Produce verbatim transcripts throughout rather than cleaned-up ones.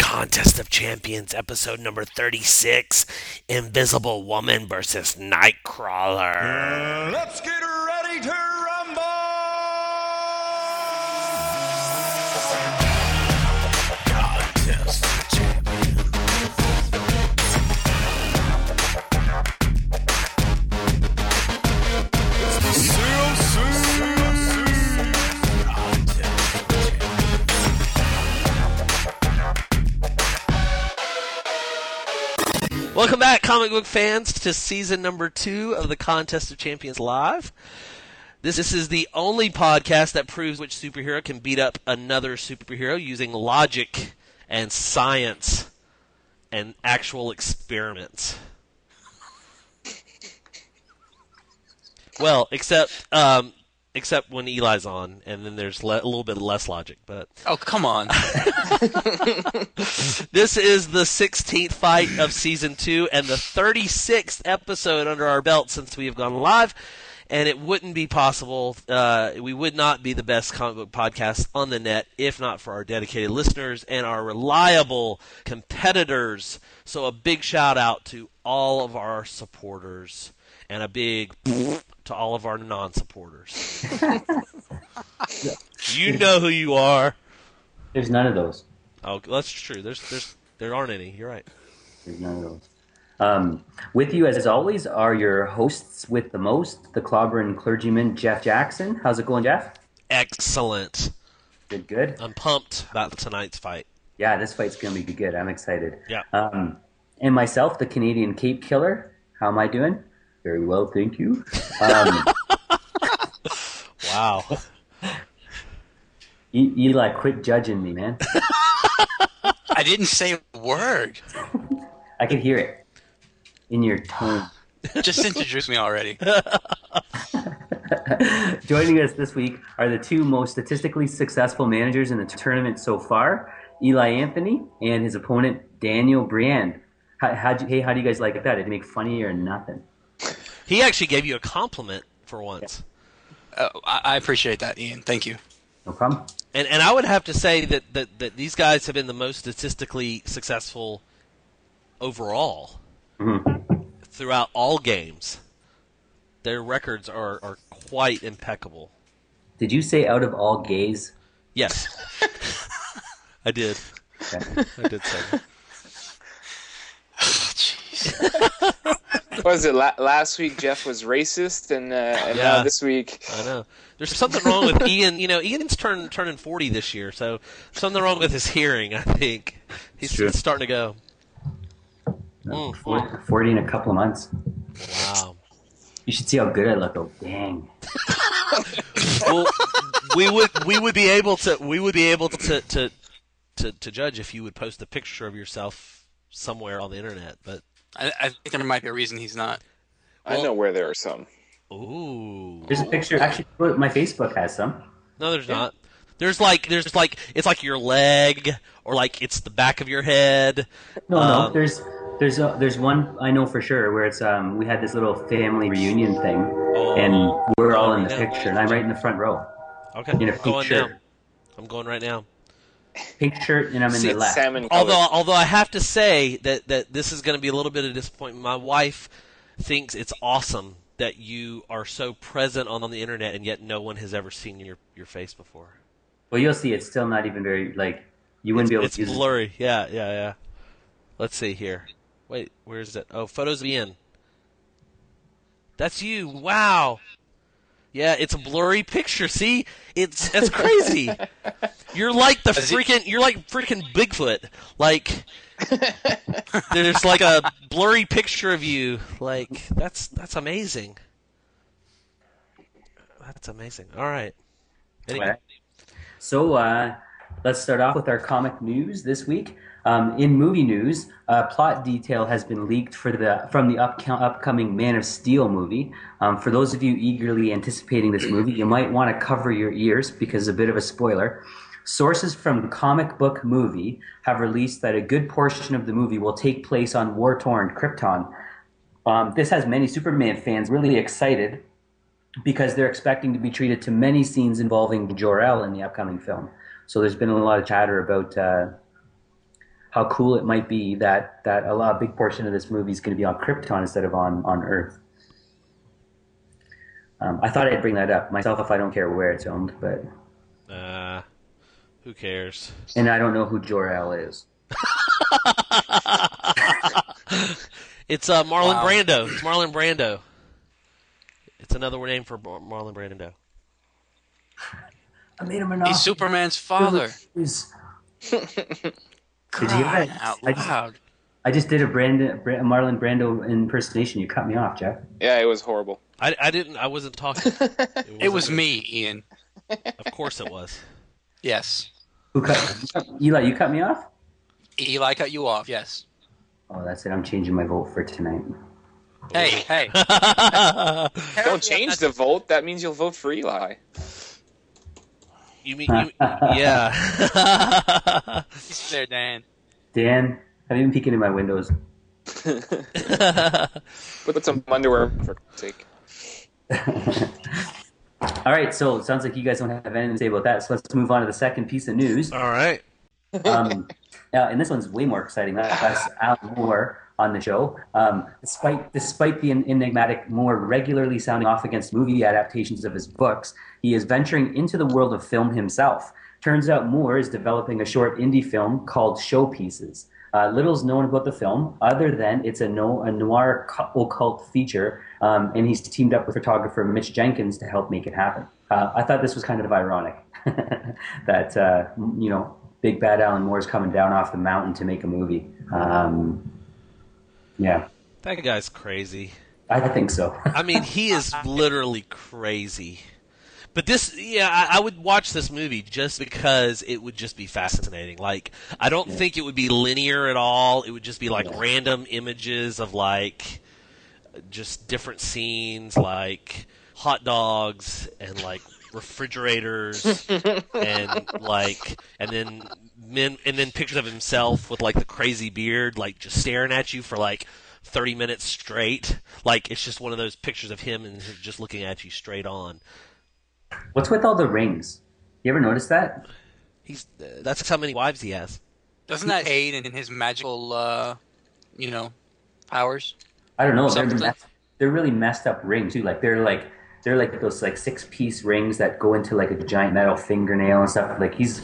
Contest of Champions, episode number thirty-six, Invisible Woman versus Nightcrawler. Uh, let's get ready to rumble! Contest of Champions. It's the C O C. Welcome back, comic book fans, to season number two of the Contest of Champions Live. This, this is the only podcast that proves which superhero can beat up another superhero using logic and science and actual experiments. Well, except um, except when Eli's on, and then there's le- a little bit less logic. But oh, come on. This is the sixteenth fight of season two and the thirty-sixth episode under our belt since we have gone live. And it wouldn't be possible, uh, we would not be the best comic book podcast on the net if not for our dedicated listeners and our reliable competitors. So a big shout out to all of our supporters and a big to all of our non-supporters. You know who you are. There's none of those. Oh, that's true. There's, there's, there aren't any. You're right. There's none of those. Um, with you, as always, are your hosts with the most, the clobbering clergyman, Jeff Jackson. How's it going, Jeff? Excellent. Good, good. I'm pumped about tonight's fight. Yeah, this fight's going to be good. I'm excited. Yeah. Um, and myself, the Canadian Cape Killer. How am I doing? Very well, thank you. Um, wow. E- Eli, quit judging me, man. I didn't say a word. I can hear it in your tone. Just introduce me already. Joining us this week are the two most statistically successful managers in the tournament so far, Eli Anthony and his opponent, Daniel Briand. How, how'd you, hey, how do you guys like that? Did he make fun of you or nothing? He actually gave you a compliment for once. Uh, I, I appreciate that, Ian. Thank you. No problem. And and I would have to say that, that, that these guys have been the most statistically successful overall Mm-hmm. throughout all games. Their records are, are quite impeccable. Did you say out of all gays? Yes. I did. Okay. I did say that. Oh, jeez. What was it la- last week? Jeff was racist, and, uh, and Yeah. now this week. I know. There's something wrong with Ian. You know, Ian's turn, turning forty this year, so something wrong with his hearing, I think. He's, True. he's starting to go. No, Mm. forty, forty in a couple of months. Wow. You should see how good I look. Oh, dang. Well, we would we would be able to we would be able to, to to to judge if you would post a picture of yourself somewhere on the internet. But I, I think there might be a reason he's not. I know where there are some. ooh, There's a picture. Actually, my Facebook has some. no, there's not. There's like there's like it's like your leg or like it's the back of your head. No, no. Um, There's there's a, there's one I know for sure where it's um we had this little family reunion thing, and we're all in the yeah. picture, and I'm right in the front row, Okay, in a I'm pink going shirt, now. I'm going right now. pink shirt, and I'm in See, the left. Salmon colored. Although although I have to say that, that this is going to be a little bit of disappointment. My wife thinks it's awesome that you are so present on, on the internet and yet no one has ever seen your, your face before. Well, you'll see. It's still not even very like you wouldn't be able It's to use blurry. Yeah, yeah, yeah. Let's see here. Wait, where is it? Oh, photos of Ian. That's you. Wow. Yeah, it's a blurry picture. See, it's that's crazy. You're like the freaking. You're like freaking Bigfoot. Like there's like a blurry picture of you. Like that's that's amazing. That's amazing. All right. Anyway. it. So uh, let's start off with our comic news this week. Um, in movie news, uh, plot detail has been leaked for the from the up, upcoming Man of Steel movie. Um, for those of you eagerly anticipating this movie, you might want to cover your ears because a bit of a spoiler. Sources from Comic Book Movie have released that a good portion of the movie will take place on war-torn Krypton. Um, this has many Superman fans really excited because they're expecting to be treated to many scenes involving Jor-El in the upcoming film. So there's been a lot of chatter about uh, how cool it might be that that a lot, a big portion of this movie is going to be on Krypton instead of on on Earth. Um, I thought I'd bring that up myself if I don't care where it's filmed, but Uh, who cares? and I don't know who Jor-El is. It's uh, Marlon Wow. Brando. It's Marlon Brando. It's another name for Mar- Marlon Brando. I made him an He's offer. Superman's father. He's- Crying hear it? out I just- loud. I just did a Brandon, Bra- Marlon Brando impersonation. You cut me off, Jeff. Yeah, it was horrible. I, I didn't. I wasn't talking. It was wasn't- me, Ian. Of course it was. Yes. Who cut? Eli, you cut me off? Eli cut you off, yes. Oh, that's it. I'm changing my vote for tonight. Hey, hey. Don't change the vote. That means you'll vote for Eli. You mean you? Yeah. He's there, Dan. Dan, have you been peeking in my windows? Put some underwear for sake. All right, so it sounds like you guys don't have anything to say about that. So let's move on to the second piece of news. All right. Um, now, and this one's way more exciting. That's Alan Moore on the show. Um, despite despite the enigmatic Moore regularly sounding off against movie adaptations of his books, he is venturing into the world of film himself. Turns out Moore is developing a short indie film called Showpieces. Uh, little's known about the film, other than it's a, no, a noir occult feature, um, and he's teamed up with photographer Mitch Jenkins to help make it happen. Uh, I thought this was kind of ironic that uh, you know, big bad Alan Moore's coming down off the mountain to make a movie. Um, yeah, That guy's crazy. I think so. I mean, he is literally crazy. But this, yeah, I, I would watch this movie just because it would just be fascinating. Like, I don't Yeah. think it would be linear at all. It would just be like Yeah. random images of like just different scenes, like hot dogs and like refrigerators and like and then men and then pictures of himself with like the crazy beard, like just staring at you for like thirty minutes straight. Like it's just one of those pictures of him and him just looking at you straight on. What's with all the rings? You ever notice that? He's uh, that's how many wives he has. Doesn't that aid in his magical, uh, you know, powers? I don't know. They're, Something. mess, they're really messed up rings too. Like they're like they're like those like six piece rings that go into like a giant metal fingernail and stuff. Like he's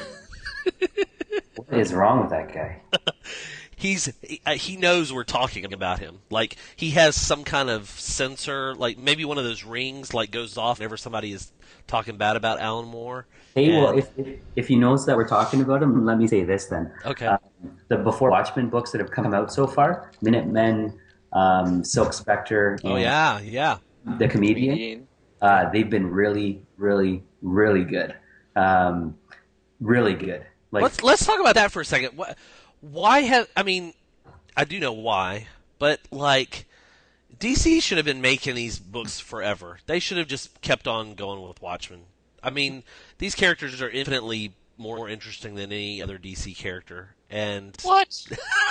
what is wrong with that guy? He's he, uh, he knows we're talking about him. Like he has some kind of sensor, like maybe one of those rings like goes off whenever somebody is talking bad about Alan Moore. Hey, well, And- if, if if you notice that we're talking about him, let me say this then. Okay. Um, the Before Watchmen books that have come out so far, Minutemen, um, Silk Spectre, oh and yeah, yeah. The Comedian, uh, they've been really, really, really good. Um, really good. Like, let's let's talk about that for a second. Why, why have I mean, I do know why, but like D C should have been making these books forever. They should have just kept on going with Watchmen. I mean, these characters are infinitely more interesting than any other D C character, and What?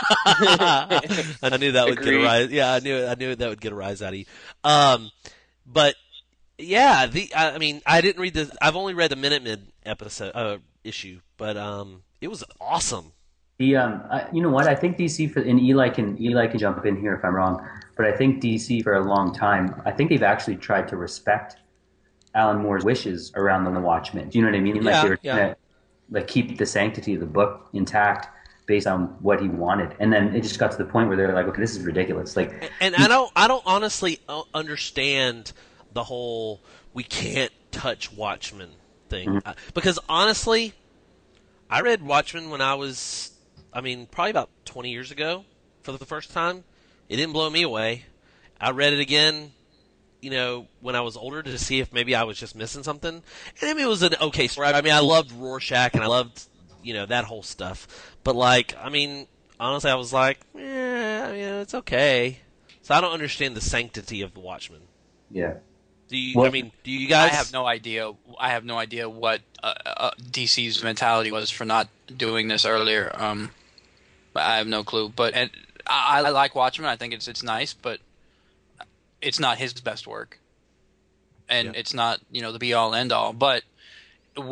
I knew that would get a Agreed. rise. Yeah, I knew I knew that would get a rise out of you. Um, but yeah, the I, I mean, I didn't read the. I've only read the Minutemen episode uh, issue, but um, it was awesome. The um, I, you know what? I think D C for and Eli can Eli can jump in here if I'm wrong, but I think D C for a long time, I think they've actually tried to respect Alan Moore's wishes around the Watchmen. Do you know what I mean? Like Yeah, they were yeah. trying to like keep the sanctity of the book intact based on what he wanted, and then it just got to the point where they're like, okay, this is ridiculous. Like, And I don't, I don't honestly uh, understand the whole "we can't touch Watchmen" thing Uh, because honestly, I read Watchmen when I was, I mean, probably about twenty years ago for the first time. It didn't blow me away. I read it again, you know, when I was older to see if maybe I was just missing something. And I mean, it was an okay story. I mean, I loved Rorschach and I loved, you know, that whole stuff. But like, I mean, honestly, I was like, eh, you know, it's okay. So I don't understand the sanctity of the Watchmen. yeah, Do you? Well- I mean, do you guys? I have no idea. I have no idea what uh, uh, D C's mentality was for not doing this earlier. Um, I have no clue. But and I, I like Watchmen. I think it's it's nice, but it's not his best work, and Yeah. it's not you know the be all end all. But when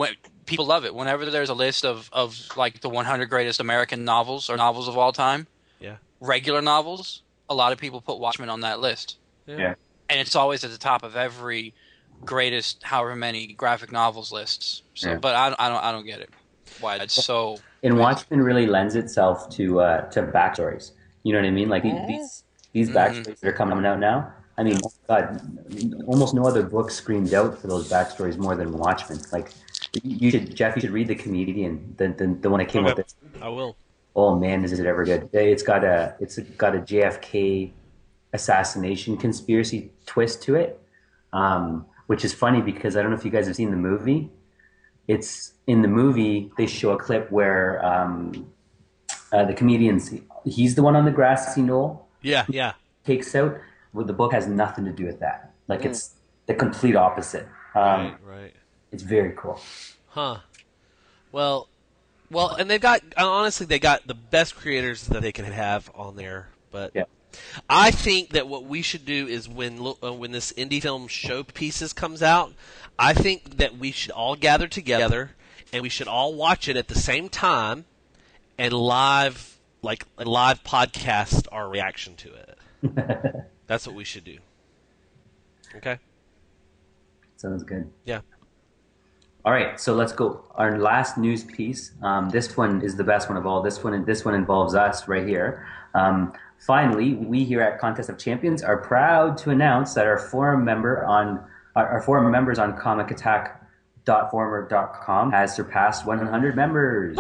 people love it. Whenever there's a list of, of like the one hundred greatest American novels or novels of all time, Yeah. regular novels, a lot of people put Watchmen on that list. Yeah. And it's always at the top of every greatest however many graphic novels lists. So, Yeah. but I, I don't I don't get it. Why it's so. And Watchmen really lends itself to uh, to backstories. You know what I mean? Like these these backstories that are coming out now. I mean, God, almost no other book screamed out for those backstories more than Watchmen. Like, you should, Jeff, you should read The Comedian, the the, the one that came Okay. out this. I will. Oh man, is it ever good? It's got a it's got a J F K assassination conspiracy twist to it, um, which is funny because I don't know if you guys have seen the movie. It's in the movie they show a clip where um, uh, the comedian's he's the one on the grassy knoll Yeah, yeah. takes out. Well, the book has nothing to do with that. Like it's the complete opposite. Um, Right, right. It's very cool. Huh. Well, well, and they've got honestly they got the best creators that they can have on there. But Yeah. I think that what we should do is when lo- uh, when this indie film Showpieces comes out, I think that we should all gather together and we should all watch it at the same time and live like a live podcast our reaction to it. That's what we should do. Okay? Sounds good. Yeah. All right, so let's go. Our last news piece. Um, this one is the best one of all. This one, this one involves us right here. Um, finally, we here at Contest of Champions are proud to announce that our forum member on our, our forum members on comic attack dot forumer dot com has surpassed one hundred members.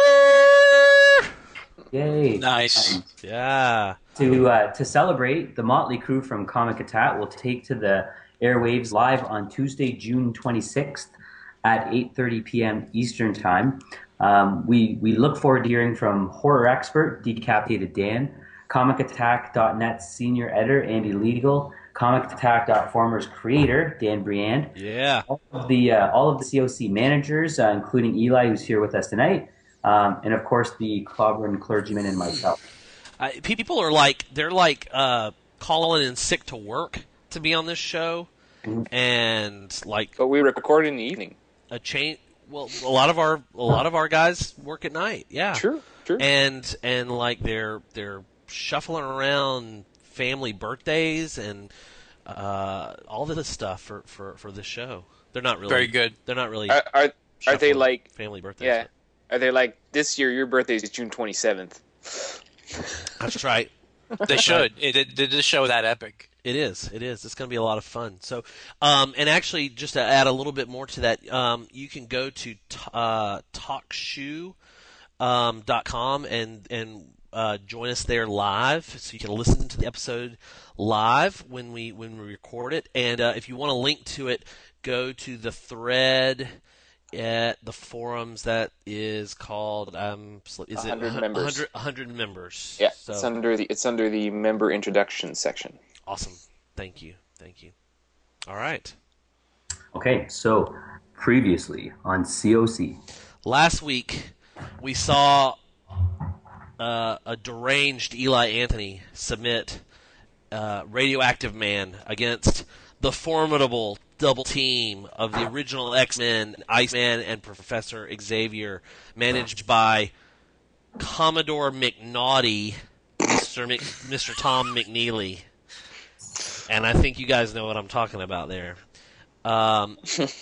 Yay! Nice. Um, Yeah. To uh, to celebrate, the Motley Crew from Comic Attack will take to the airwaves live on Tuesday, June twenty-sixth at eight thirty p.m. Eastern Time. Um, we we look forward to hearing from horror expert Decapitated Dan, comic attack dot net senior editor Andy Legal, comic attack dot forumer's creator Dan Briand, Yeah. all of the uh, all of the C O C managers, uh, including Eli, who's here with us tonight, um, and of course the Clobberin clergyman and myself. I, people are like they're like uh, calling in sick to work to be on this show, and like But we record in the evening. a chain. Well, a lot of our a lot of our guys work at night. Yeah, True, true. and and like they're they're shuffling around family birthdays and uh, all this stuff for, for, for this show. They're not really Very good. They're not really. Are, are, are they shuffling like, family birthdays? yeah, are they like, this year your birthday is June twenty-seventh? That's right. They should. It, it, they just show that epic. It is. It is. It's going to be a lot of fun. So, um, and actually, just to add a little bit more to that, um, you can go to t- uh, talkshoe um, dot com and and uh, join us there live, so you can listen to the episode live when we when we record it. And uh, if you want a link to it, go to the thread at the forums that is called um, is it one hundred one members. hundred, one hundred members. Yeah, So, it's under the it's under the member introduction section. awesome. Thank you. Thank you. All right. Okay, so previously on C O C. Last week, we saw uh, a deranged Eli Anthony submit uh, Radioactive Man against the formidable double team of the original X-Men, Iceman, and Professor Xavier, managed by Commodore McNaughty, Mister Mc, Mister Tom McNeely. And I think you guys know what I'm talking about there. Um,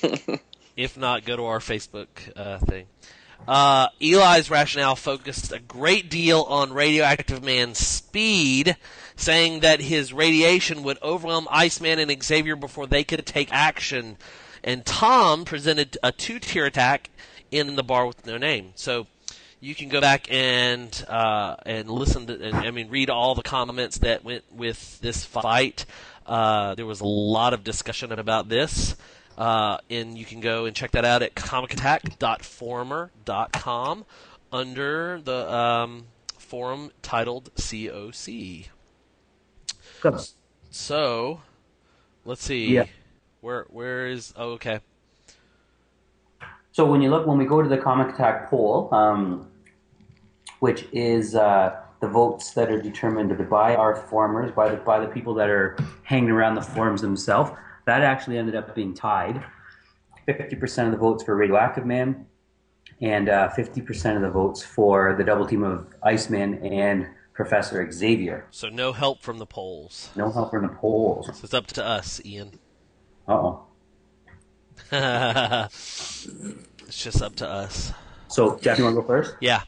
if not, go to our Facebook uh, thing. Uh, Eli's rationale focused a great deal on Radioactive Man's speed, saying that his radiation would overwhelm Iceman and Xavier before they could take action. And Tom presented a two-tier attack in The Bar with No Name. So you can go back and uh, and listen to, and, I mean, read all the comments that went with this fight. Uh, there was a lot of discussion about this. Uh, and you can go and check that out at comic attack dot forumer dot com under the um, forum titled C O C. Good. So, let's see. Yeah. Where where is? Oh, okay. So when you look, when we go to the Comic Attack poll, um, which is uh, the votes that are determined by our forumers, by the by the people that are hanging around the forums themselves, that actually ended up being tied. fifty percent of the votes for Radioactive Man, and uh, fifty percent of the votes for the double team of Iceman and Professor Xavier. So no help from the polls. No help from the polls. So it's up to us, Ian. Uh-oh. It's just up to us. So, Jeff, you want to go first? Yeah.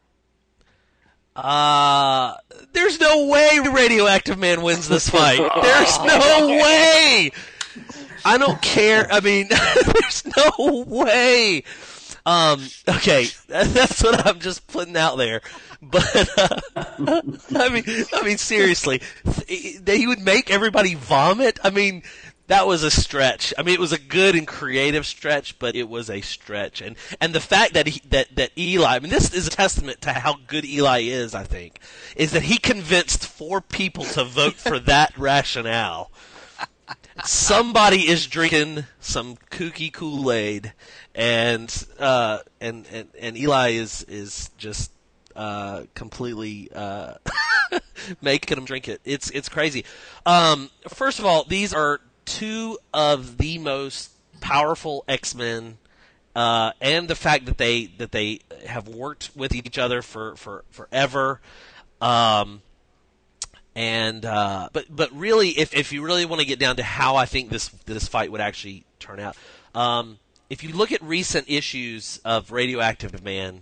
Uh, there's no way Radioactive Man wins this fight. There's no way. I don't care. I mean, there's no way. Um, okay, that's what I'm just putting out there. But uh, I mean, I mean, seriously, he would make everybody vomit. I mean, that was a stretch. I mean, it was a good and creative stretch, but it was a stretch. And and the fact that he, that that Eli, I mean, this is a testament to how good Eli is. I think is that he convinced four people to vote for that rationale. Somebody is drinking some kooky Kool-Aid, and uh, and, and and Eli is is just uh, completely uh, making him drink it. It's it's crazy. Um, first of all, these are two of the most powerful X-Men, uh, and the fact that they that they have worked with each other for for forever. Um, And uh, but but really, if if you really want to get down to how I think this this fight would actually turn out, um, if you look at recent issues of Radioactive Man,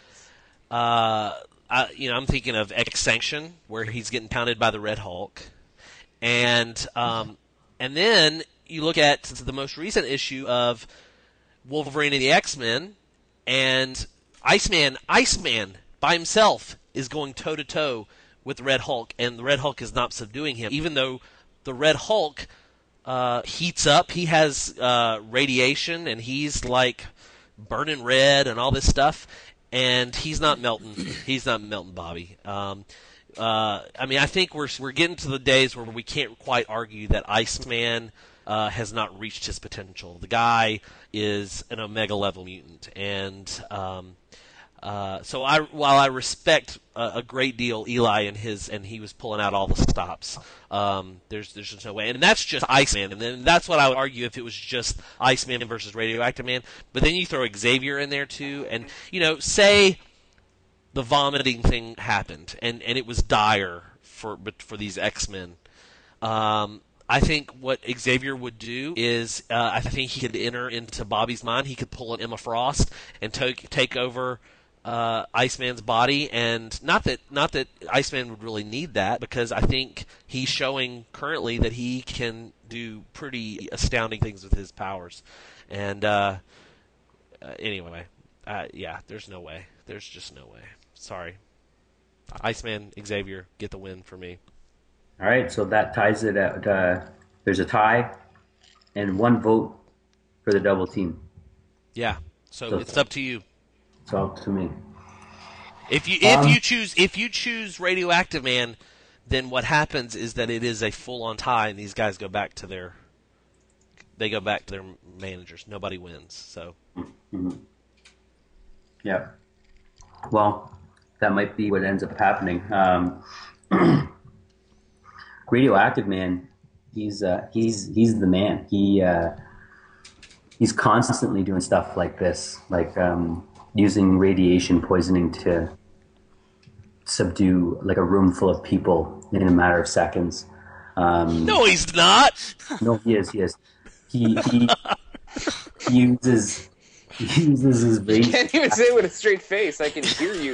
uh, I, you know I'm thinking of X Sanction, where he's getting pounded by the Red Hulk, and um, and then you look at the most recent issue of Wolverine and the X-Men, and Iceman Iceman by himself is going toe to toe with the Red Hulk, and the Red Hulk is not subduing him, even though the Red Hulk uh, heats up. He has uh, radiation, and he's like burning red and all this stuff, and he's not melting. He's not melting Bobby. Um, uh, I mean, I think we're we're getting to the days where we can't quite argue that Iceman uh, has not reached his potential. The guy is an Omega level mutant, and um, Uh, so I, while I respect a, a great deal Eli and his, and he was pulling out all the stops, um, there's there's just no way, and that's just Iceman, and then that's what I would argue if it was just Iceman versus Radioactive Man. But then you throw Xavier in there too, and you know, say the vomiting thing happened, and, and it was dire for for these X-Men. Um, I think what Xavier would do is, uh, I think he could enter into Bobby's mind. He could pull an Emma Frost and take take over Uh, Iceman's body, and not that not that Iceman would really need that, because I think he's showing currently that he can do pretty astounding things with his powers. And uh, uh, anyway, uh, yeah, there's no way. There's just no way. Sorry, Iceman, Xavier get the win for me. All right, so that ties it out. Uh, there's a tie, and one vote for the double team. Yeah, so, So- it's up to you. It's all to me. If you if Um, you choose if you choose Radioactive Man, then what happens is that it is a full on tie, and these guys go back to their they go back to their managers. Nobody wins. So Yeah. Well, that might be what ends up happening. Um, Radioactive Man, he's uh, he's he's the man. He uh, he's constantly doing stuff like this, like um, using radiation poisoning to subdue like a room full of people in a matter of seconds. Um, no, he's not. No, he is. He is. He he, he uses he uses his You radiation. can't even say it with a straight face. I can hear you.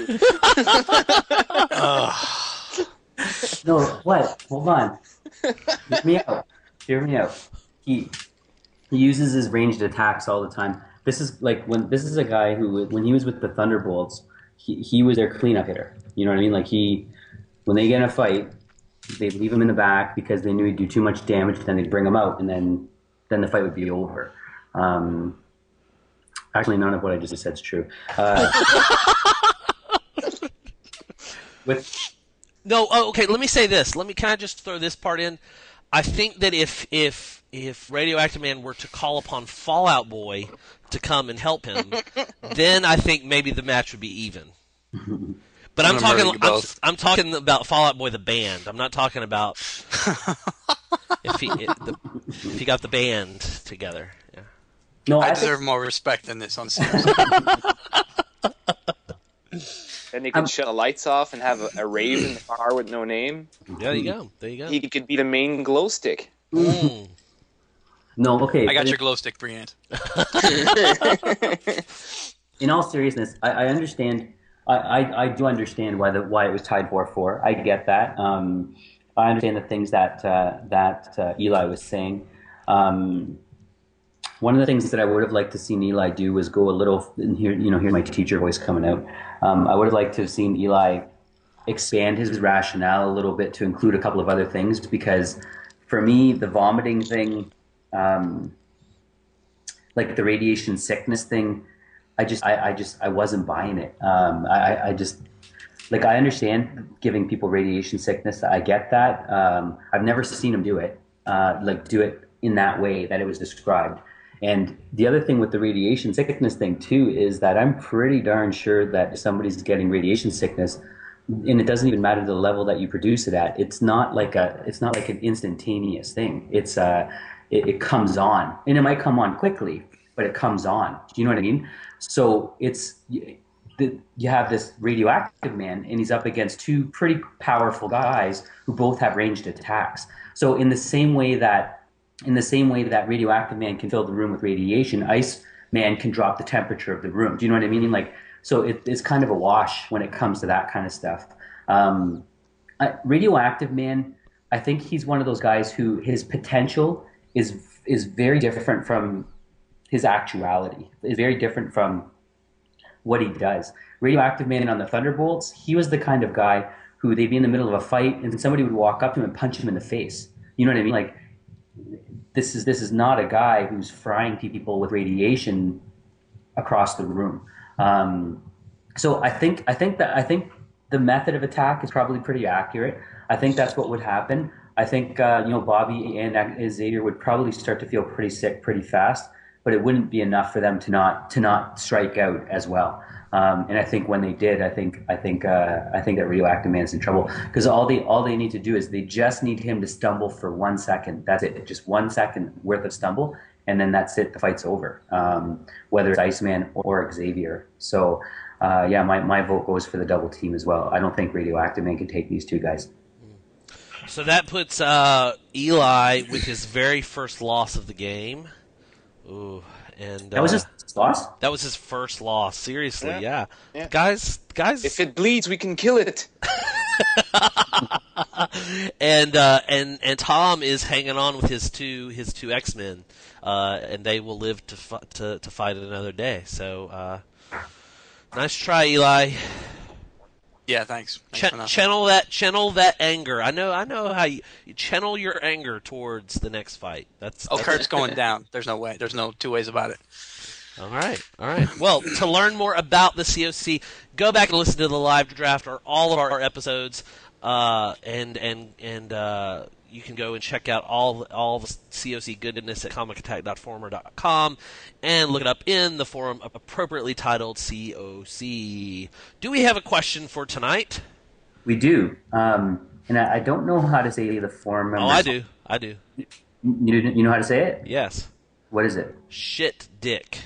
No, what? Hold on. Hear me out. Hear me out. He he uses his ranged attacks all the time. This is like when this is a guy who, when he was with the Thunderbolts, he he was their cleanup hitter. You know what I mean? Like he, when they get in a fight, they'd leave him in the back because they knew he'd do too much damage. Then they'd bring him out, and then then the fight would be over. Um, actually, none of what I just said is true. Uh, with No, oh, okay. Let me say this. Let me. Can I just throw this part in? I think that if if if Radioactive Man were to call upon Fallout Boy to come and help him, then I think maybe the match would be even. But I'm, I'm gonna talking. murder you I'm, both. I'm talking about Fallout Boy the band. I'm not talking about if he it, the, if he got the band together. Yeah. no, I I deserve think, more respect than this on series. Then he could Um, shut the lights off and have a, a rave in the car with no name. There you go. There you go. He could be the main glow stick. Mm. No, okay. I got but your glow stick, Briant. In all seriousness, I, I understand. I, I, I do understand why the why it was tied four four. I get that. Um, I understand the things that uh, that uh, Eli was saying. Um, one of the things that I would have liked to seen Eli do was go a little. And here, you know, here's my teacher voice coming out. Um, I would have liked to have seen Eli expand his rationale a little bit to include a couple of other things, because for me, the vomiting thing, um, like the radiation sickness thing, I just, I, I just, I wasn't buying it. Um, I, I just, like, I understand giving people radiation sickness. I get that. Um, I've never seen him do it, uh, like do it in that way that it was described. And the other thing with the radiation sickness thing too is that I'm pretty darn sure that if somebody's getting radiation sickness, and it doesn't even matter the level that you produce it at, it's not like a, it's not like an instantaneous thing. It's uh, it, it comes on, and it might come on quickly, but it comes on. Do you know what I mean? So it's you have this radioactive man, and he's up against two pretty powerful guys who both have ranged attacks. So in the same way that In the same way that radioactive man can fill the room with radiation, ice man can drop the temperature of the room. Do you know what I mean? Like, so it, it's kind of a wash when it comes to that kind of stuff. Um, I, radioactive man, I think he's one of those guys who his potential is is very different from his actuality. Is very different from what he does. Radioactive man on the Thunderbolts, he was the kind of guy who they'd be in the middle of a fight and somebody would walk up to him and punch him in the face. You know what I mean? Like, This is this is not a guy who's frying people with radiation across the room. Um, so I think I think that I think the method of attack is probably pretty accurate. I think that's what would happen. I think uh, you know Bobby and Xavier would probably start to feel pretty sick pretty fast, but it wouldn't be enough for them to not to not strike out as well. Um, and I think when they did, I think I think uh, I think that Radioactive Man's in trouble, because all they all they need to do is they just need him to stumble for one second. That's it, just one second worth of stumble, and then that's it. The fight's over. Um, whether it's Iceman or Xavier. So uh, yeah, my, my vote goes for the double team as well. I don't think Radioactive Man can take these two guys. So that puts uh, Eli with his very first loss of the game. Ooh, and That was uh, his loss? that was his first loss. Seriously, yeah. Yeah, yeah. Guys, guys. If it bleeds, we can kill it. and uh, and and Tom is hanging on with his two his two X-Men, uh, and they will live to fi- to to fight another day. So uh, nice try, Eli. Yeah, thanks. Thanks Ch- for nothing. channel that channel that anger. I know I know how you, you channel your anger towards the next fight. That's, Oh, that's Kurt's going down. There's no way. There's no two ways about it. All right, all right. Well, to learn more about the C O C, go back and listen to the live draft or all of our episodes, uh, and and and uh, you can go and check out all all the C O C goodness at comic attack dot former dot com and look it up in the forum appropriately titled C O C. Do we have a question for tonight? We do. Um, and I, I don't know how to say the form members. Oh, I do. I do. You, you know how to say it? Yes. What is it? Shit dick.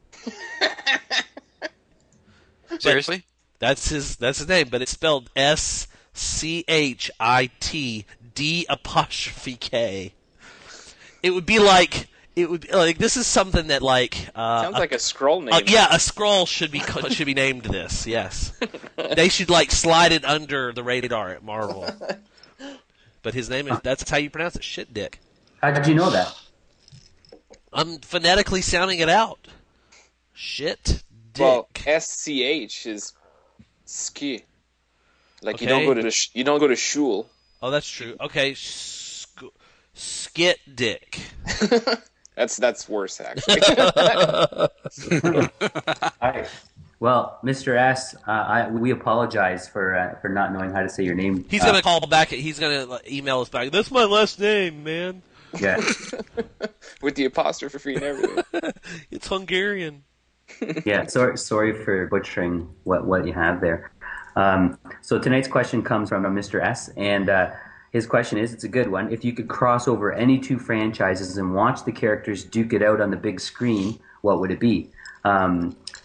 Seriously? That's his. That's his name, but it's spelled S C H I T D apostrophe K. It would be like it would be like this is something that like uh, Sounds like a scroll name. uh, yeah, a scroll should be co- should be named this. Yes, they should like slide it under the radar at Marvel. But his name is that's how you pronounce it. Shit dick. How did you know that? I'm phonetically sounding it out. Shit dick. Well, S C H is ski. Like you don't Okay. go to the sh- you don't go to shul. Oh, that's true. Okay, sk- skit dick. That's that's worse actually. All right. Well, Mister S, uh, I, we apologize for uh, for not knowing how to say your name. He's Uh, gonna call back. He's gonna email us back. That's my last name, man. Yeah. With the apostrophe and everything. It's Hungarian. Yeah. Sorry, sorry for butchering what, what you have there. Um, so tonight's question comes from uh, Mister S, and uh, his question is, it's a good one. If you could cross over any two franchises and watch the characters duke it out on the big screen, what would it be? Um,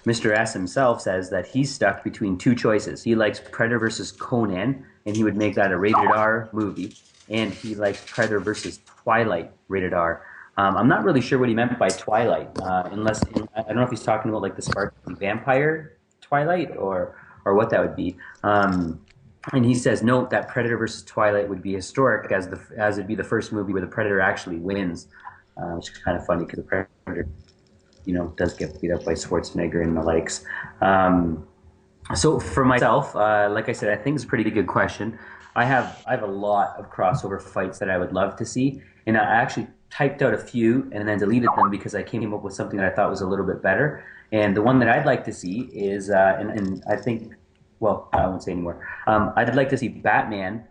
Mister S himself says that he's stuck between two choices. He likes Predator versus Conan, and he would make that a rated R movie, and he likes Predator versus Twilight, rated R. Um, I'm not really sure what he meant by Twilight, uh, unless I don't know if he's talking about like the sparkly vampire Twilight or or what that would be. Um, and he says, note that Predator versus Twilight would be historic as the as it'd be the first movie where the Predator actually wins, uh, which is kind of funny because the Predator, you know, does get beat up by Schwarzenegger and the likes. Um, so for myself, uh, like I said, I think it's a pretty good question. I have I have a lot of crossover fights that I would love to see, and I actually typed out a few and then deleted them because I came up with something that I thought was a little bit better. And the one that I'd like to see is, uh, and, and I think, well, I won't say anymore. Um, I'd like to see Batman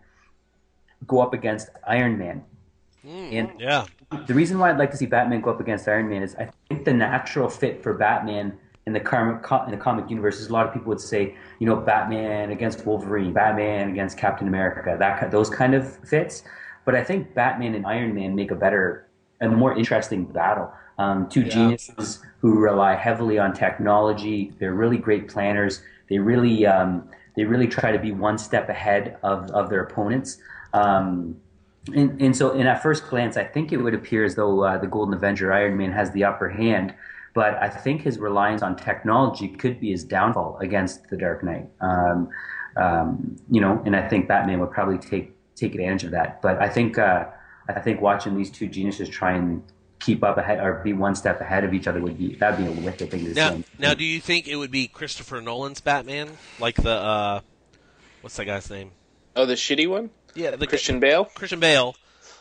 go up against Iron Man. Mm, and yeah. the reason why I'd like to see Batman go up against Iron Man is I think the natural fit for Batman in the comic in the comic universe is a lot of people would say, you know, Batman against Wolverine, Batman against Captain America, that those kind of fits. But I think Batman and Iron Man make a better and more interesting battle. Um, two Yeah. geniuses who rely heavily on technology. They're really great planners. They really um, they really try to be one step ahead of, of their opponents. Um, and, and so, and at first glance, I think it would appear as though uh, the Golden Avenger, Iron Man, has the upper hand. But I think his reliance on technology could be his downfall against the Dark Knight. Um, um, you know, and I think Batman would probably take take advantage of that. But I think uh, I think watching these two geniuses try and keep up ahead or be one step ahead of each other would be that'd be a wicked thing to Now, see. now, do you think it would be Christopher Nolan's Batman, like the uh, what's that guy's name? Oh, the shitty one? Yeah, the Christian Bale? Christian Bale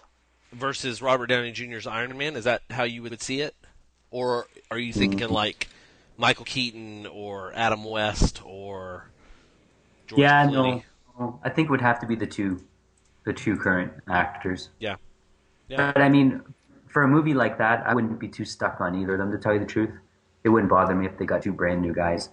versus Robert Downey Junior's Iron Man. Is that how you would see it, or are you thinking Mm-hmm. like Michael Keaton or Adam West or George Yeah, Clooney? no, I think it would have to be the two, the two current actors. Yeah, yeah, But I mean, for a movie like that, I wouldn't be too stuck on either of them, to tell you the truth. It wouldn't bother me if they got two brand new guys.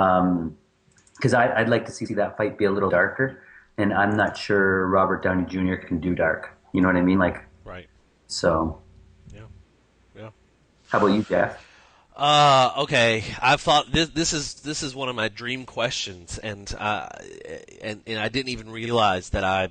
Because I'd, I'd like to see, see that fight be a little darker, and I'm not sure Robert Downey Junior can do dark. You know what I mean? Like, right. so. Yeah, yeah. How about you, Jeff? Uh, okay. I've thought this. This is this is one of my dream questions, and uh, and and I didn't even realize that I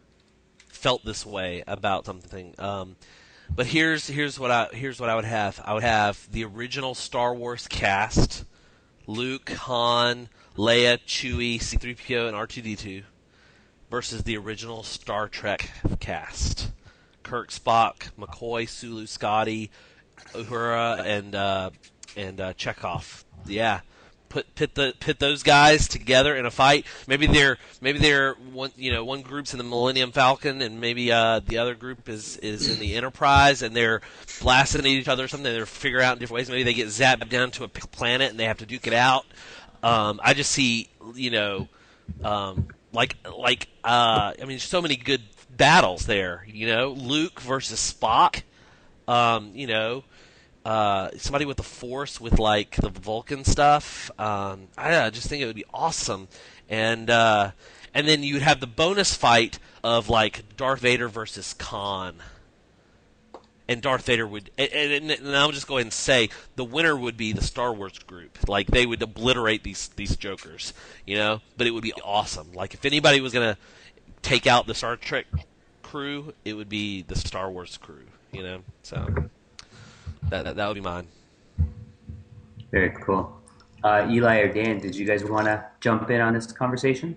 felt this way about something. Um, but here's here's what I here's what I would have. I would have the original Star Wars cast: Luke, Han, Leia, Chewie, C three P O, and R two D two, versus the original Star Trek cast: Kirk, Spock, McCoy, Sulu, Scotty, Uhura, and uh, and uh, Chekhov. Yeah, put pit the pit those guys together in a fight. Maybe they're maybe they're one you know one group's in the Millennium Falcon, and maybe uh, the other group is, is in the Enterprise, and they're blasting at each other or something. They're figuring out in different ways. Maybe they get zapped down to a p- planet, and they have to duke it out. Um, I just see you know um, like like uh, I mean, so many good battles there. You know, Luke versus Spock. Um, you know, uh, somebody with the Force with like the Vulcan stuff. Um, I, I just think it would be awesome, and uh, and then you'd have the bonus fight of like Darth Vader versus Khan, and Darth Vader would. And, and, and I'll just go ahead and say the winner would be the Star Wars group. Like they would obliterate these these jokers, you know. But it would be awesome. Like if anybody was gonna take out the Star Trek crew, it would be the Star Wars crew. You know, so that, that that would be mine. Very cool. Uh, Eli or Dan, did you guys want to jump in on this conversation?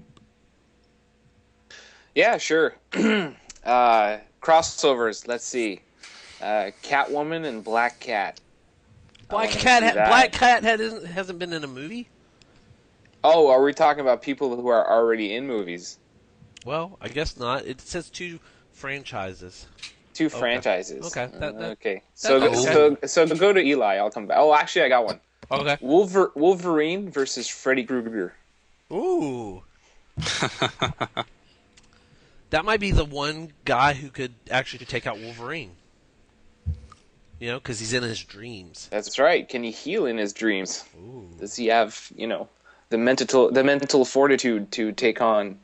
Yeah, sure. uh, crossovers, let's see. Uh, Catwoman and Black Cat. Black wanna Cat, see ha- that. Black Cat had, hasn't been in a movie. Oh, are we talking about people who are already in movies? Well, I guess not. It says two franchises. Two franchises. Okay, that- that- okay. So, that's so, so go to Eli. I'll come back. Oh, actually, I got one. Okay. Wolver- Wolverine versus Freddy Krueger. Ooh. That might be the one guy who could actually take out Wolverine. You know, because he's in his dreams. That's right. Can he heal in his dreams? Ooh. Does he have, you know, the mental the mental fortitude to take on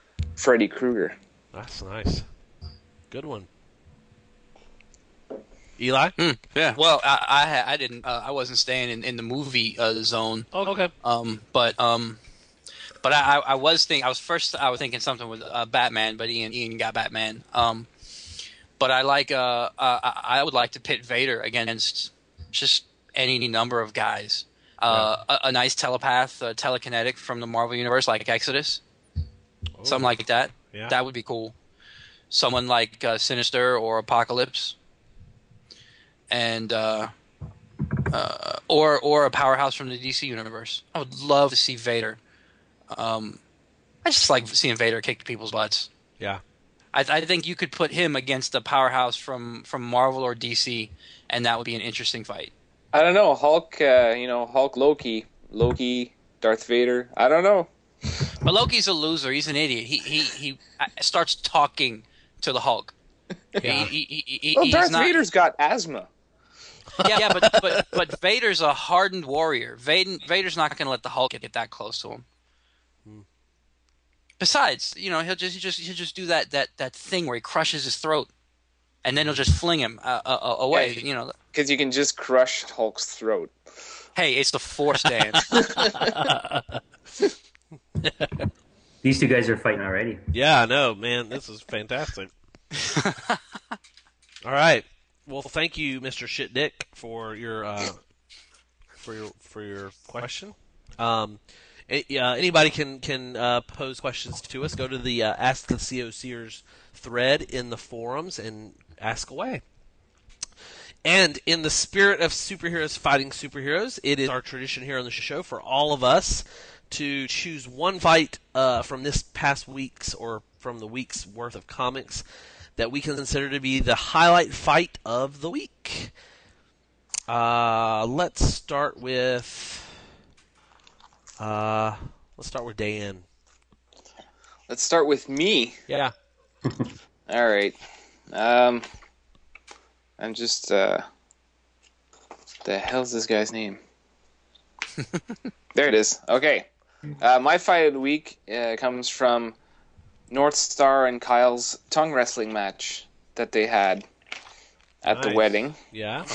Freddy Krueger? That's nice. Good one. Eli? Hmm, yeah. Well, I I, ha- I didn't. Uh, I wasn't staying in, in the movie uh, zone. Oh, okay. Um, but um, but I, I I was thinking. I was first. I was thinking something with uh, Batman, but Ian Ian got Batman. Um, but I like. Uh, uh, I I would like to pit Vader against just any number of guys. Uh, a, a nice telepath, uh, telekinetic from the Marvel universe, like Exodus, Oh, something like that. yeah. That would be cool. Someone like uh, Sinister or Apocalypse, and uh, uh, or or a powerhouse from the D C universe. I would love to see Vader. Um, I just like seeing Vader kick people's butts. Yeah. I, I think you could put him against a powerhouse from, from Marvel or D C, and that would be an interesting fight. I don't know. Hulk, uh, you know, Hulk Loki. Loki, Darth Vader. I don't know. But Loki's a loser. He's an idiot. He he he uh, starts talking to the Hulk. Yeah. He, he, he, he, Well, he's Darth not, Vader's got asthma. Yeah, yeah, but, but but Vader's a hardened warrior. Vader, Vader's not going to let the Hulk get that close to him. Hmm. Besides, you know, he'll just he just he'll just do that, that, that thing where he crushes his throat, and then he'll just fling him uh, uh, away. Yeah. You know, Because you can just crush Hulk's throat. hey, it's the Force, Dan. These two guys are fighting already. Yeah, I know, man. This is fantastic. All right. Well, thank you, Mister Shitdick, for your uh, for your for your question. Um, it, uh, anybody can can uh, pose questions to us. Go to the uh, Ask the C O Sears thread in the forums and ask away. And in the spirit of superheroes fighting superheroes, it is our tradition here on the show for all of us to choose one fight uh, from this past week's or from the week's worth of comics that we consider to be the highlight fight of the week. Uh, let's start with uh, let's start with Dan. Let's start with me. Yeah. All right. Um, I'm just. Uh, the hell's this guy's name? There it is. Okay. Uh, my fight of the week uh, comes from North Star and Kyle's tongue wrestling match that they had at the Nice. wedding. Yeah.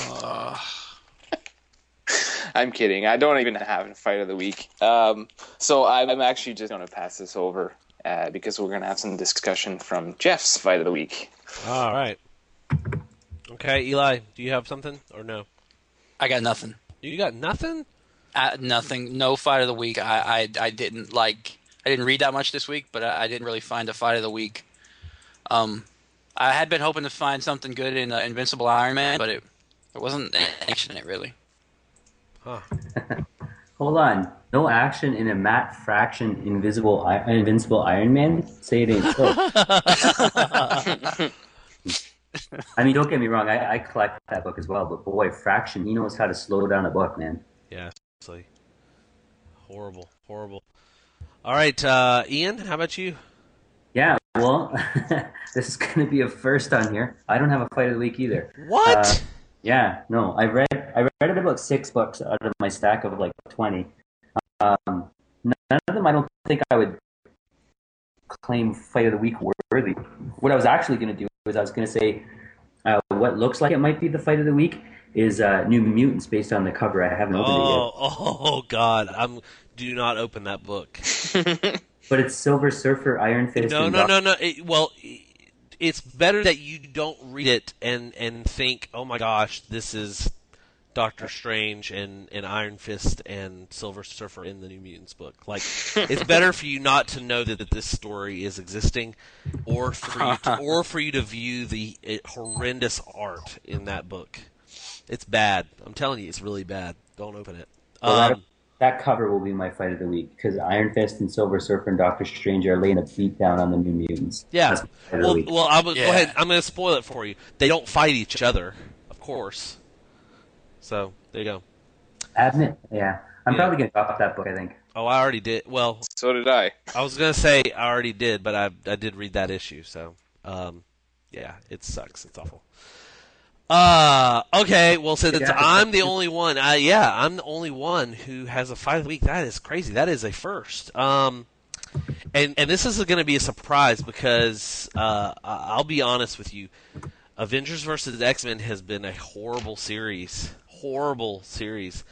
I'm kidding. I don't even have a fight of the week. Um, so I'm I'm actually just going to pass this over uh, because we're going to have some discussion from Jeff's fight of the week. All right. Okay, Eli, do you have something or no? I got nothing. You got nothing? Uh, nothing. No fight of the week. I, I I didn't like. I didn't read that much this week, but I, I didn't really find a fight of the week. Um, I had been hoping to find something good in uh, Invincible Iron Man, but it there wasn't any action in it really. Huh. Hold on. No action in a Matt Fraction Invisible I- Invincible Iron Man? Say it ain't so. I mean, don't get me wrong. I, I collect that book as well, but boy, Fraction, he knows how to slow down a book, man. Yeah, seriously. Horrible, horrible. All right, uh, Ian, how about you? Yeah, well, this is going to be a first on here. I don't have a fight of the week either. What? Uh, yeah, no, I read I read about six books out of my stack of like twenty. Um, none of them I don't think I would claim fight of the week worthy. What I was actually going to do is I was going to say uh, what looks like it might be the fight of the week is uh, New Mutants based on the cover. I haven't opened oh, oh, God! I'm. Do not open that book. it yet. But it's Silver Surfer, Iron Fist. No, and no, Doc- no, no. It, well, it's better that you don't read it and and think, oh my gosh, this is Doctor Strange and, and Iron Fist and Silver Surfer in the New Mutants book. Like, it's better for you not to know that, that this story is existing, or for you to, or for you to view the uh, horrendous art in that book. It's bad. I'm telling you, it's really bad. Don't open it. Well, that, Um, that cover will be my fight of the week because Iron Fist and Silver Surfer and Doctor Strange are laying a beat down on the New Mutants. yeah. That's my fight of the Well, week. well, I'm, go Yeah. ahead. I'm going to spoil it for you. They don't fight each other, of course. So there you go. Admit, yeah. I'm Yeah. probably going to drop that book, I think. Oh, I already did. Well, So did I. I was gonna say I already did, but I I did read that issue. So, um, yeah, it sucks. It's awful. Uh, okay. Well, since Yeah. I'm the only one, uh, yeah, I'm the only one who has a fight of the week. That is crazy. That is a first. Um, and and this is going to be a surprise because uh, I- I'll be honest with you. Avengers versus X-Men has been a horrible series. Horrible series.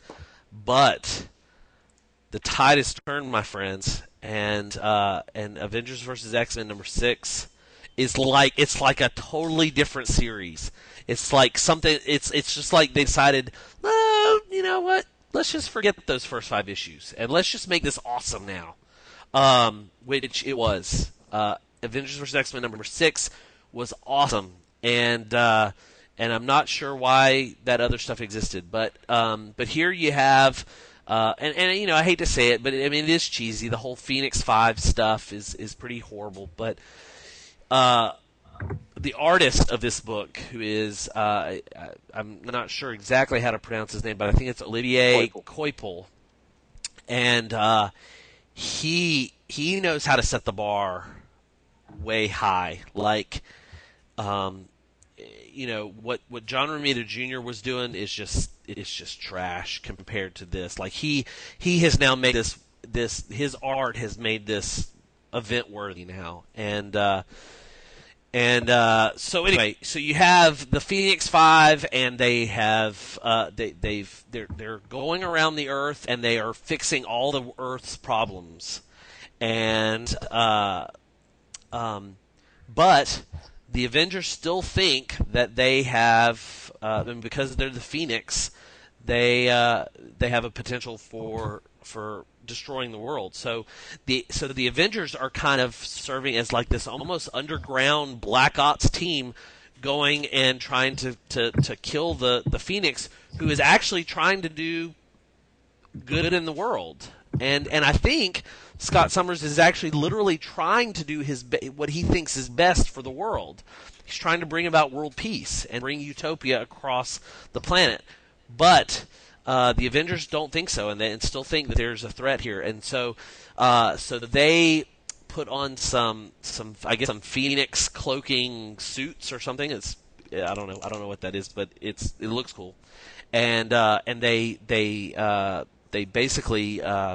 But the tide has turned, my friends, and uh, and Avengers versus X-Men number six is like it's like a totally different series. It's like something. It's it's just like they decided, oh, you know what? Let's just forget those first five issues and let's just make this awesome now. Um, which it was. Uh, Avengers versus X-Men number six was awesome, and uh, and I'm not sure why that other stuff existed, but um, but here you have. Uh, and, and, you know, I hate to say it, but, I mean, it is cheesy. The whole Phoenix Five stuff is, is pretty horrible. But uh, the artist of this book, who is, uh, I, I'm not sure exactly how to pronounce his name, but I think it's Olivier Coipel. And uh, he he knows how to set the bar way high. Like, um, you know, what, what John Romita Junior was doing is just it's just trash compared to this. Like he he has now made this this his art has made this event worthy now. And uh and uh so anyway, so you have the Phoenix Five, and they have uh they they've they're they're going around the earth, and they are fixing all the earth's problems. And uh um but the Avengers still think that they have, uh, and because they're the Phoenix, they uh, they have a potential for for destroying the world. So the so the Avengers are kind of serving as like this almost underground Black Ops team, going and trying to, to, to kill the, the Phoenix, who is actually trying to do good in the world. And and I think Scott Summers is actually literally trying to do his be- what he thinks is best for the world. He's trying to bring about world peace and bring utopia across the planet. But uh, the Avengers don't think so, and they and still think that there's a threat here. And so, uh, so they put on some some I guess some Phoenix cloaking suits or something. It's I don't know I don't know what that is, but it's it looks cool. And uh, and they they uh, they basically. Uh,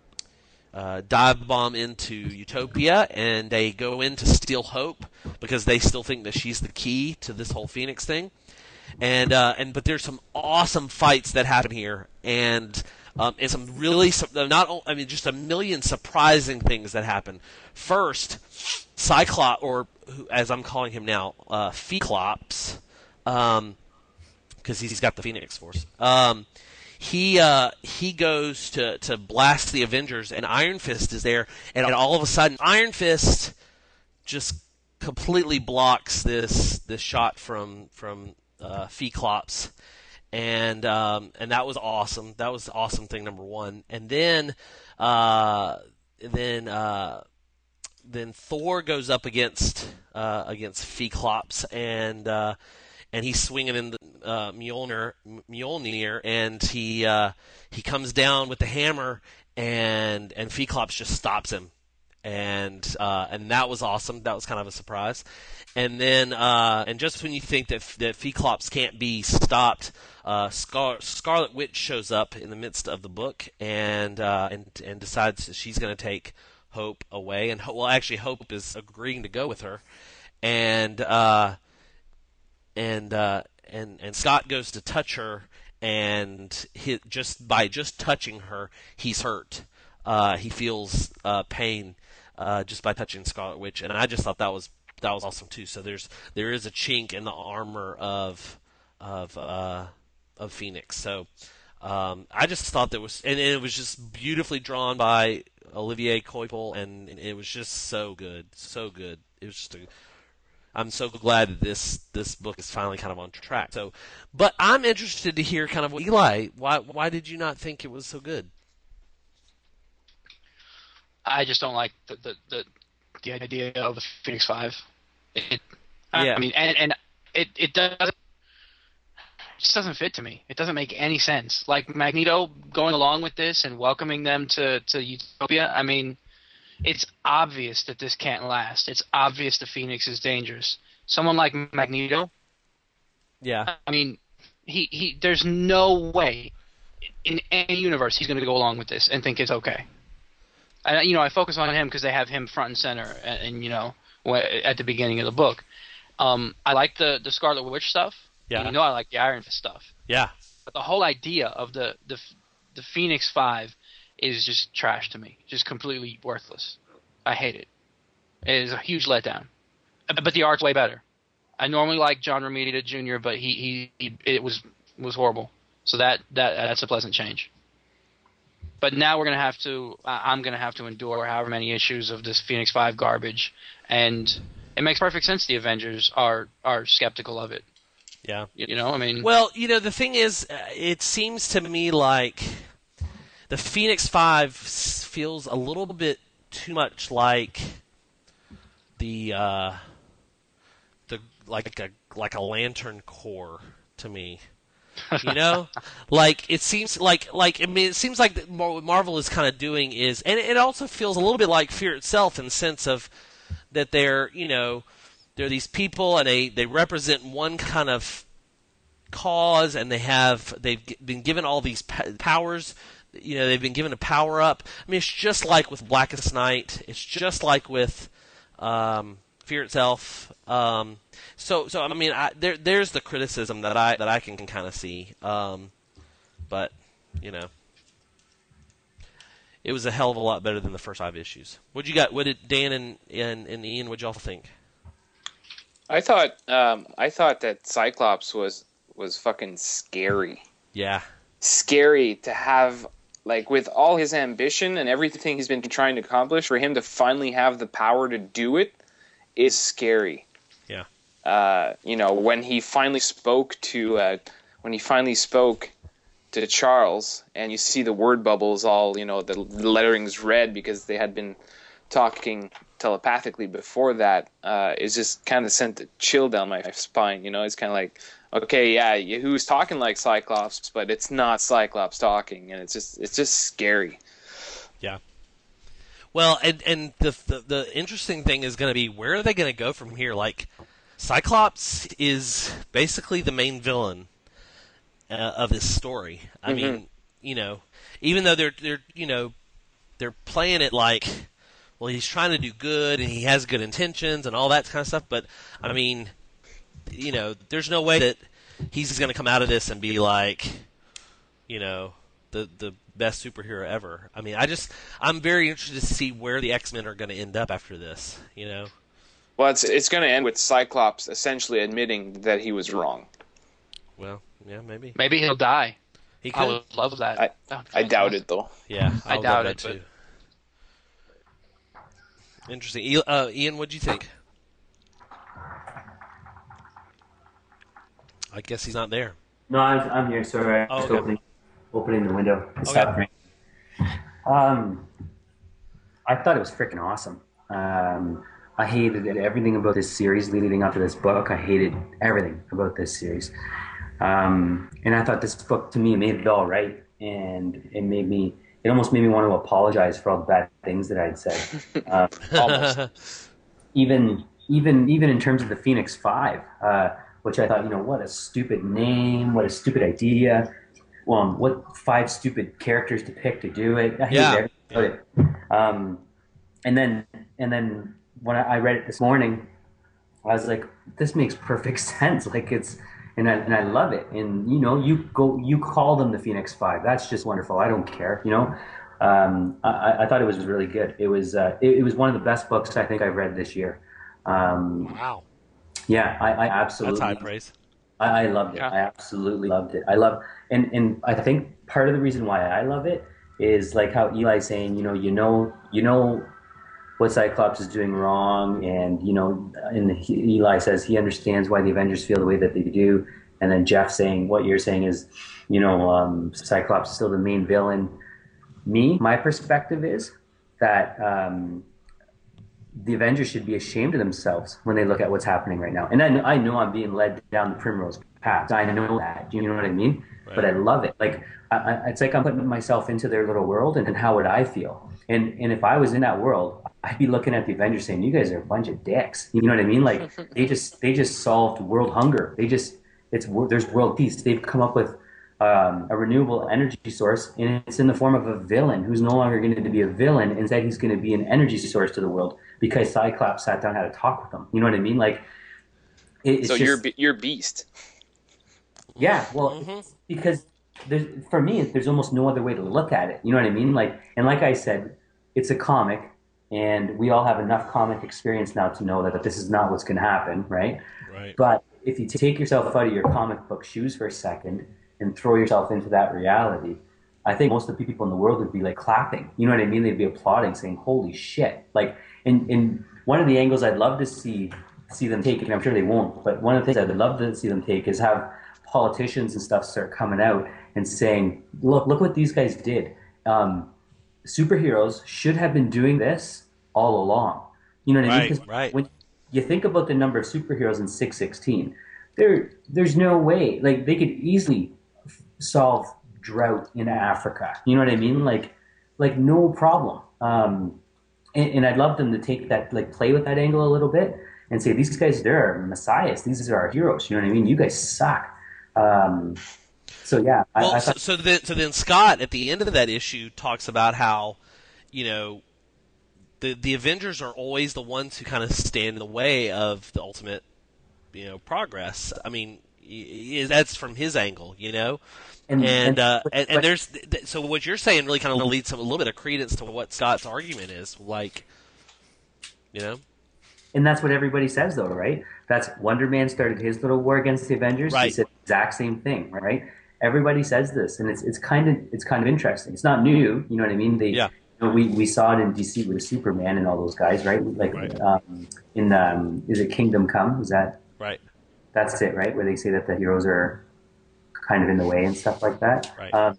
Uh, dive bomb into Utopia, and they go in to steal Hope because they still think that she's the key to this whole Phoenix thing. And uh, and but there's some awesome fights that happen here, and um, and some really not I mean just a million surprising things that happen. First, Cyclops, or as I'm calling him now, uh, Phoeclops, um, because he's got the Phoenix Force. Um, He uh, he goes to, to blast the Avengers, and Iron Fist is there, and all of a sudden Iron Fist just completely blocks this this shot from from uh, Phoeclops, and um, and that was awesome. That was awesome thing number one. And then uh, then uh, then Thor goes up against uh, against Phoeclops, and uh, and he's swinging in the uh, Mjolnir, Mjolnir, and he uh, he comes down with the hammer, and and Phoeclops just stops him, and uh, and that was awesome. That was kind of a surprise. And then uh, and just when you think that that Phoeclops can't be stopped, uh, Scar- Scarlet Witch shows up in the midst of the book, and uh, and and decides that she's going to take Hope away, and well, actually, Hope is agreeing to go with her, and. Uh, And uh, and and Scott goes to touch her, and he, just by just touching her, he's hurt. Uh, he feels uh, pain uh, just by touching Scarlet Witch, and I just thought that was that was awesome too. So there's there is a chink in the armor of of uh, of Phoenix. So um, I just thought that was, and it was just beautifully drawn by Olivier Coipel, and, and it was just so good, so good. It was just a I'm so glad that this this book is finally kind of on track. So, but I'm interested to hear kind of what Eli. Why why did you not think it was so good? I just don't like the the the, the idea of the Phoenix Five. It, Yeah. I mean, and and it it doesn't it just doesn't fit to me. It doesn't make any sense. Like Magneto going along with this and welcoming them to to Utopia. I mean. It's obvious that this can't last. It's obvious the Phoenix is dangerous. Someone like Magneto, Yeah. I mean, he, he there's no way in any universe he's going to go along with this and think it's okay. I, you know, I focus on him because they have him front and center, and, and you know, at the beginning of the book. Um, I like the, the Scarlet Witch stuff. Yeah. You know I like the Iron Fist stuff. Yeah. But the whole idea of the, the, the Phoenix Five is just trash to me. Just completely worthless. I hate it. It is a huge letdown. But the art's way better. I normally like John Romita Junior, but he, he, he it was was horrible. So that, that that's a pleasant change. But now we're gonna have to. I'm gonna have to endure however many issues of this Phoenix Five garbage, and it makes perfect sense. The Avengers are are skeptical of it. Yeah. You know, I mean. Well, you know, the thing is, uh, it seems to me like the Phoenix Five s- feels a little bit too much like the uh, the like a like a Lantern Corps to me. You know, like it seems like like I mean, it seems like that what Marvel is kind of doing is, and it also feels a little bit like Fear itself in the sense of that they're you know they're these people and they they represent one kind of cause, and they have they've g- been given all these p- powers. You know, they've been given a power up. I mean, it's just like with Blackest Night. It's just like with um, Fear itself. Um, so, so I mean, I, there, there's the criticism that I that I can, can kind of see. Um, but you know, it was a hell of a lot better than the first five issues. What you got? What did Dan and and, and Ian? What y'all think? I thought um, I thought that Cyclops was was fucking scary. Yeah, Scary to have, like, with all his ambition and everything he's been trying to accomplish, for him to finally have the power to do it is scary. yeah, Uh, you know, when he finally spoke to uh, when he finally spoke to Charles, and you see the word bubbles all, you know, the lettering's red because they had been talking telepathically before that, uh, is just kind of sent a chill down my spine. You know, it's kind of like, okay, yeah, who's talking like Cyclops, but it's not Cyclops talking, and it's just it's just scary. yeah. Well, and and the the, the interesting thing is going to be, where are they going to go from here? Like, Cyclops is basically the main villain uh, of this story. I Mhm. mean, you know, even though they're they're you know they're playing it like, well, he's trying to do good and he has good intentions and all that kind of stuff, but I mean, you know, there's no way that he's going to come out of this and be like, you know, the the best superhero ever. I mean, I just I'm very interested to see where the X-Men are going to end up after this. You know. Well, it's it's going to end with Cyclops essentially admitting that he was wrong. Well, yeah, maybe. Maybe he'll die. He I could. would love that. I- That would be I doubt fantastic. it, though. Yeah, I would doubt love it, that too. Interesting. E- Uh, Ian, what'd you think? I guess he's not there. No, I'm, I'm here. Sorry, Oh, I'm just okay. opening, opening the window. It Okay. stopped raining. Um, I thought it was freaking awesome. Um, I hated it, everything about this series leading up to this book. I hated everything about this series. Um, and I thought this book, to me, made it all right. And it made me, it almost made me want to apologize for all the bad things that I'd said. Uh, Almost. even, even, even in terms of the Phoenix Five, uh, which I thought, you know, what a stupid name, what a stupid idea. Well, what five stupid characters to pick to do it. I hated Yeah. everything about it. Um, and then, and then when I I read it this morning, I was like, this makes perfect sense. Like it's, and I, and I love it. And, you know, you go, you call them the Phoenix Five. That's just wonderful. I don't care, you know? Um, I, I thought it was really good. It was, uh, it, it was one of the best books I think I've read this year. Um, Wow, yeah, I, I absolutely, that's high praise. I, I loved it. Yeah. I absolutely loved it. I love, and, and I think part of the reason why I love it is like how Eli's saying, you know, you know, you know what Cyclops is doing wrong, and you know, and he, Eli says he understands why the Avengers feel the way that they do, and then Jeff saying what you're saying is, you know, um, Cyclops is still the main villain. Me, my perspective is that um, the Avengers should be ashamed of themselves when they look at what's happening right now. And I know, I know I'm being led down the primrose path. I know that. You know what I mean? Right. But I love it. Like I, I, it's like I'm putting myself into their little world, and, and how would I feel? And and if I was in that world, I'd be looking at the Avengers saying, "You guys are a bunch of dicks." You know what I mean? Like they just they just solved world hunger. They just it's there's world peace. They've come up with um, a renewable energy source, and it's in the form of a villain who's no longer going to be a villain. Instead, he's going to be an energy source to the world because Cyclops sat down and had a talk with them. You know what I mean? Like It, it's So just, you're Be- you're Beast. yeah, well, Mhm. it's because there's, for me, there's almost no other way to look at it. You know what I mean? Like, and like I said, it's a comic, and we all have enough comic experience now to know that, that this is not what's going to happen, right? Right. But if you take yourself out of your comic book shoes for a second and throw yourself into that reality, I think most of the people in the world would be like clapping. You know what I mean? They'd be applauding, saying, "Holy shit!" Like, in in one of the angles I'd love to see see them take, and I'm sure they won't, but one of the things I'd love to see them take is have politicians and stuff start coming out and saying, "Look, look what these guys did. Um, superheroes should have been doing this all along." You know what I mean? Right, 'Cause right. when you think about the number of superheroes in six sixteen, there there's no way. Like, they could easily f- solve drought in Africa. You know what I mean? Like, like no problem. Um, and, and I'd love them to take that, like, play with that angle a little bit and say, these guys, they're our messiahs. These are our heroes. You know what I mean? You guys suck. Um, so yeah, I, Well, I so, thought, so then, so then Scott at the end of that issue talks about how, you know, the the Avengers are always the ones who kind of stand in the way of the ultimate, you know, progress. I mean, y- y- that's from his angle, you know. and, And uh, but- and, but- and there's th- so what you're saying really kind of leads some a little bit of credence to what Scott's argument is, like, you know. and that's what everybody says, though, right? That's Wonder Man started his little war against the Avengers. He Right. said the exact same thing, right? Everybody says this, and it's it's kind of it's kind of interesting. It's not new, you know what I mean? They, Yeah. you know, we we saw it in D C with Superman and all those guys, right? Like, Right. um, in um, is it Kingdom Come? Is that Right. that's it, right? Where they say that the heroes are kind of in the way and stuff like that. Right. Um,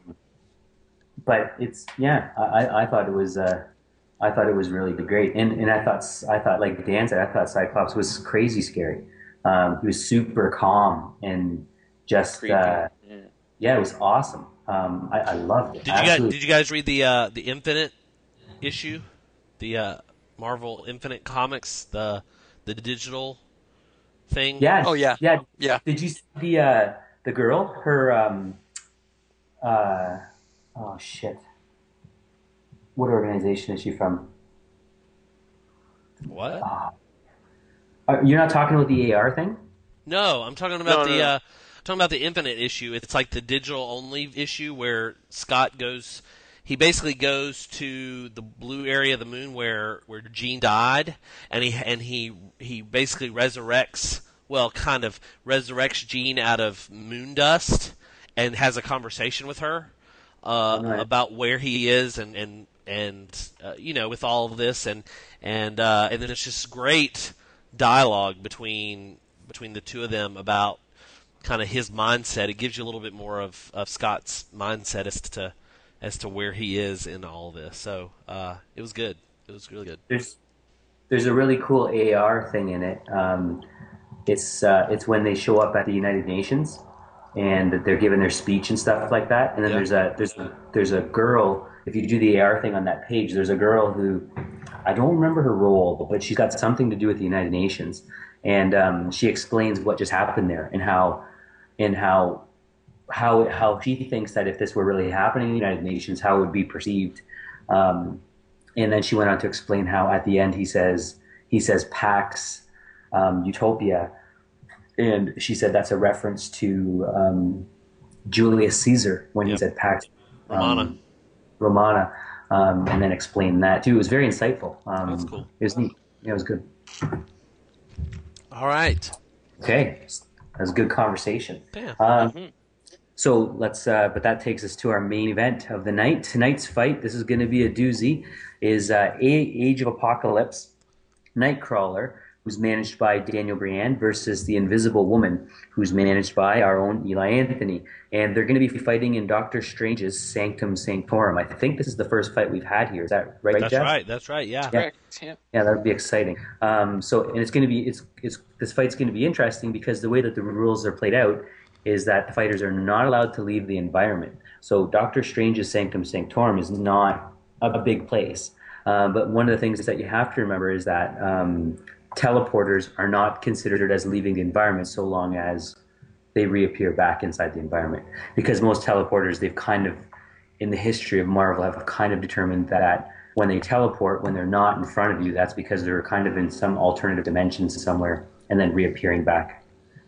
but it's yeah, I, I I thought it was uh, I thought it was really great, and and I thought I thought like Dan said, I thought Cyclops was crazy scary. Um, he was super calm and just Creepy. uh, Yeah. yeah, it was awesome. Um, I, I loved it. Did you guys Absolutely. Did you guys read the uh, the Infinite issue, the uh, Marvel Infinite Comics, the the digital thing? Yeah. Oh, yeah. Yeah. Yeah. Did you see the uh, the girl? Her um, uh, oh shit. What organization is she from? What? Uh, you're not talking about the A R thing? No, I'm talking about No, the no, no. uh, I'm talking about the Infinite issue. It's like the digital only issue where Scott goes. He basically goes to the blue area of the moon where where Jean died, and he and he he basically resurrects. Well, kind of resurrects Jean out of moon dust and has a conversation with her uh, Right. about where he is and and and uh, you know, with all of this, and and uh, and then it's just great dialogue between between the two of them about kind of his mindset. It gives you a little bit more of, of Scott's mindset as to as to where he is in all of this. So uh, it was good. It was really good. There's there's a really cool A R thing in it. Um, it's uh, it's when they show up at the United Nations and they're giving their speech and stuff like that. And then Yeah. there's a there's a, there's a girl. If you do the A R thing on that page, there's a girl who I don't remember her role, but she's got something to do with the United Nations, and um, she explains what just happened there and how and how how how she thinks that if this were really happening in the United Nations, how it would be perceived. Um, and then she went on to explain how at the end he says he says Pax um, Utopia, and she said that's a reference to um, Julius Caesar when he Yep. said Pax Romana. um, Romana, um, and then explained that too. It was very insightful. Um, That's cool. It was neat. Yeah, it was good. All right. Okay, that was a good conversation. Damn. Uh, So let's, uh, but that takes us to our main event of the night. Tonight's fight, this is going to be a doozy, is uh, A- Age of Apocalypse, Nightcrawler, who's managed by Daniel Briand, versus the Invisible Woman, who's managed by our own Eli Anthony. And they're going to be fighting in Doctor Strange's Sanctum Sanctorum. I think this is the first fight we've had here. Is that right, That's Jeff? right. That's right. Yeah. Correct. Yeah. Yeah, that would be exciting. Um, so, and it's going to be it's it's this fight's going to be interesting because the way that the rules are played out is that the fighters are not allowed to leave the environment. So, Doctor Strange's Sanctum Sanctorum is not a, a big place. Um, but one of the things that you have to remember is that um, teleporters are not considered as leaving the environment so long as they reappear back inside the environment. Because most teleporters, they've kind of, in the history of Marvel, have kind of determined that when they teleport, when they're not in front of you, that's because they're kind of in some alternative dimensions somewhere and then reappearing back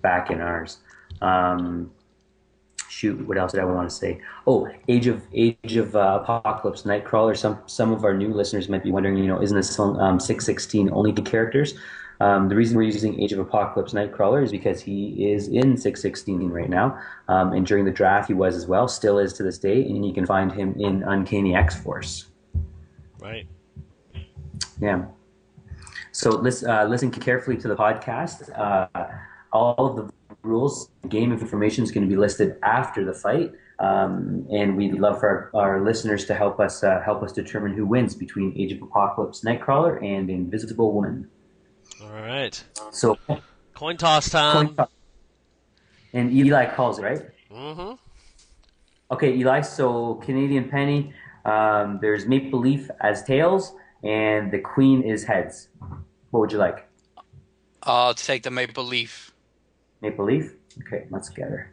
back in ours. Um, shoot, what else did I want to say? Oh, Age of Age of uh, Apocalypse Nightcrawler. Some some of our new listeners might be wondering, you know, isn't this um, six sixteen only the characters? Um, the reason we're using Age of Apocalypse Nightcrawler is because he is in six sixteen right now, um, and during the draft he was as well, still is to this day, and you can find him in Uncanny X-Force. Right. Yeah. So listen, uh, listen carefully to the podcast. Uh, all of the rules, game information is going to be listed after the fight, um, and we'd love for our, our listeners to help us uh, help us determine who wins between Age of Apocalypse Nightcrawler and Invisible Woman. All right. So Coin toss time. coin toss. And Eli calls it, right? Mm-hmm. Okay, Eli. So Canadian penny. Um, there's Maple Leaf as tails, and the Queen is heads. What would you like? I'll take the Maple Leaf. Maple Leaf? Okay, let's get her.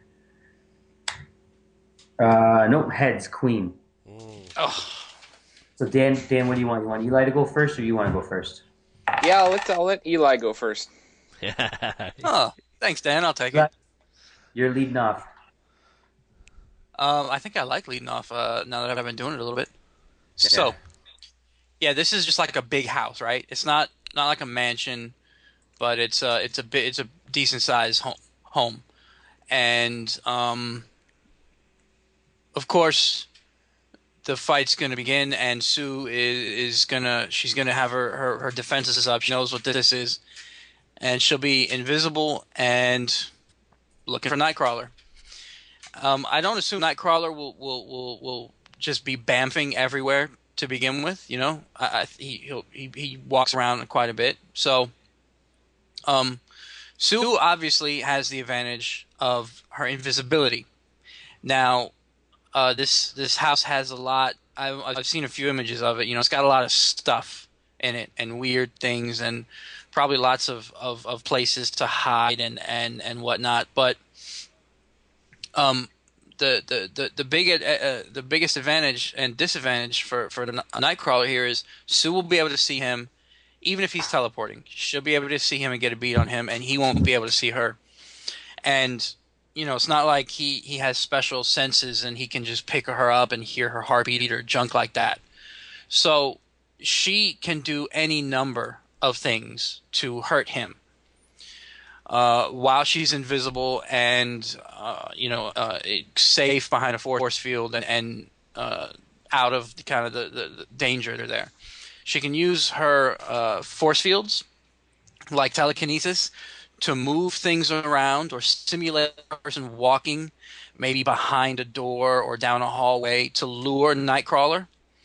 Uh, no, heads, Queen. Oh, So Dan, Dan, what do you want? You want Eli to go first, or you want to go first? Yeah, I'll let, I'll let Eli go first. oh, thanks, Dan. I'll take Eli, it. you're leading off. Um, I think I like leading off uh, now that I've been doing it a little bit. So, yeah, this is just like a big house, right? It's not not like a mansion, but it's a it's a bit it's a decent sized home home, and um, of course, the fight's gonna begin, and Sue is is gonna she's gonna have her, her her defenses up. She knows what this is, and she'll be invisible and looking for Nightcrawler. Um, I don't assume Nightcrawler will, will, will, will just be bamfing everywhere to begin with. You know, I, I, he he'll, he he walks around quite a bit. So, um, Sue obviously has the advantage of her invisibility. Now, uh, this this house has a lot. I've, I've seen a few images of it. You know, it's got a lot of stuff in it and weird things and probably lots of, of, of places to hide and, and, and whatnot. But Um, the the the the big uh, the biggest advantage and disadvantage for for the Nightcrawler here is Sue will be able to see him, even if he's teleporting. She'll be able to see him and get a beat on him, and he won't be able to see her. And you know, it's not like he he has special senses and he can just pick her up and hear her heartbeat or junk like that. So she can do any number of things to hurt him. Uh, while she's invisible and uh, you know uh, safe behind a force field and, and uh, out of the, kind of the, the, the danger they're there, she can use her uh, force fields like telekinesis to move things around or simulate a person walking maybe behind a door or down a hallway to lure Nightcrawler,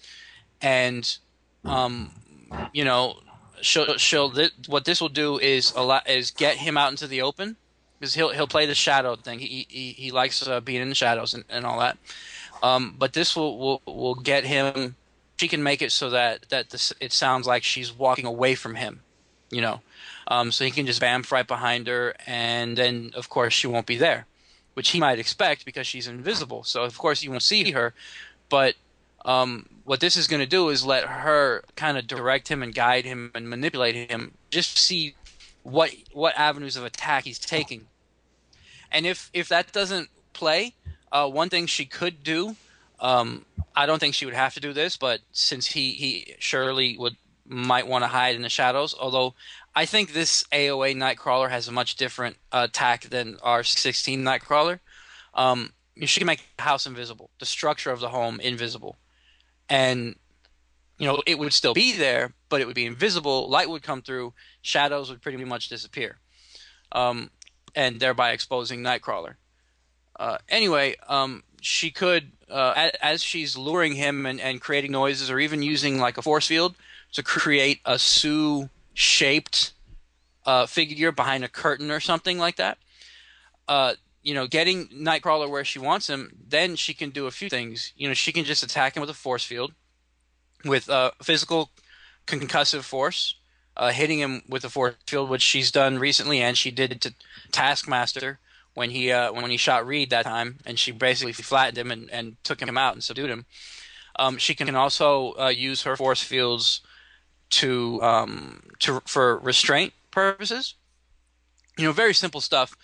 and um, you know. She'll, she'll, th- what this will do is a lot, is get him out into the open, because he'll he'll play the shadow thing. He he, he likes uh, being in the shadows and, and all that. Um, but this will, will will get him. She can make it so that that this, it sounds like she's walking away from him, you know. Um, so he can just bamf right behind her, and then of course she won't be there, which he might expect because she's invisible. So of course you won't see her, but. Um, what this is going to do is let her kind of direct him and guide him and manipulate him, just to see what what avenues of attack he's taking. And if if that doesn't play, uh, one thing she could do, um, I don't think she would have to do this, but since he, he surely would might want to hide in the shadows, although I think this A O A Nightcrawler has a much different uh, attack than our sixteen Nightcrawler. Um, she can make the house invisible, the structure of the home invisible. And, you know, it would still be there, but it would be invisible. Light would come through. Shadows would pretty much disappear, um, and thereby exposing Nightcrawler. Uh, anyway, um, she could, uh, as she's luring him and, and creating noises, or even using like a force field to create a Sue-shaped uh, figure behind a curtain or something like that. Uh, You know, getting Nightcrawler where she wants him, then she can do a few things. You know, she can just attack him with a force field, with uh, physical concussive force, uh, hitting him with a force field, which she's done recently, and she did it to Taskmaster when he uh, when he shot Reed that time, and she basically flattened him and, and took him out and subdued him. Um, she can also uh, use her force fields to um, to for restraint purposes. You know, very simple stuff.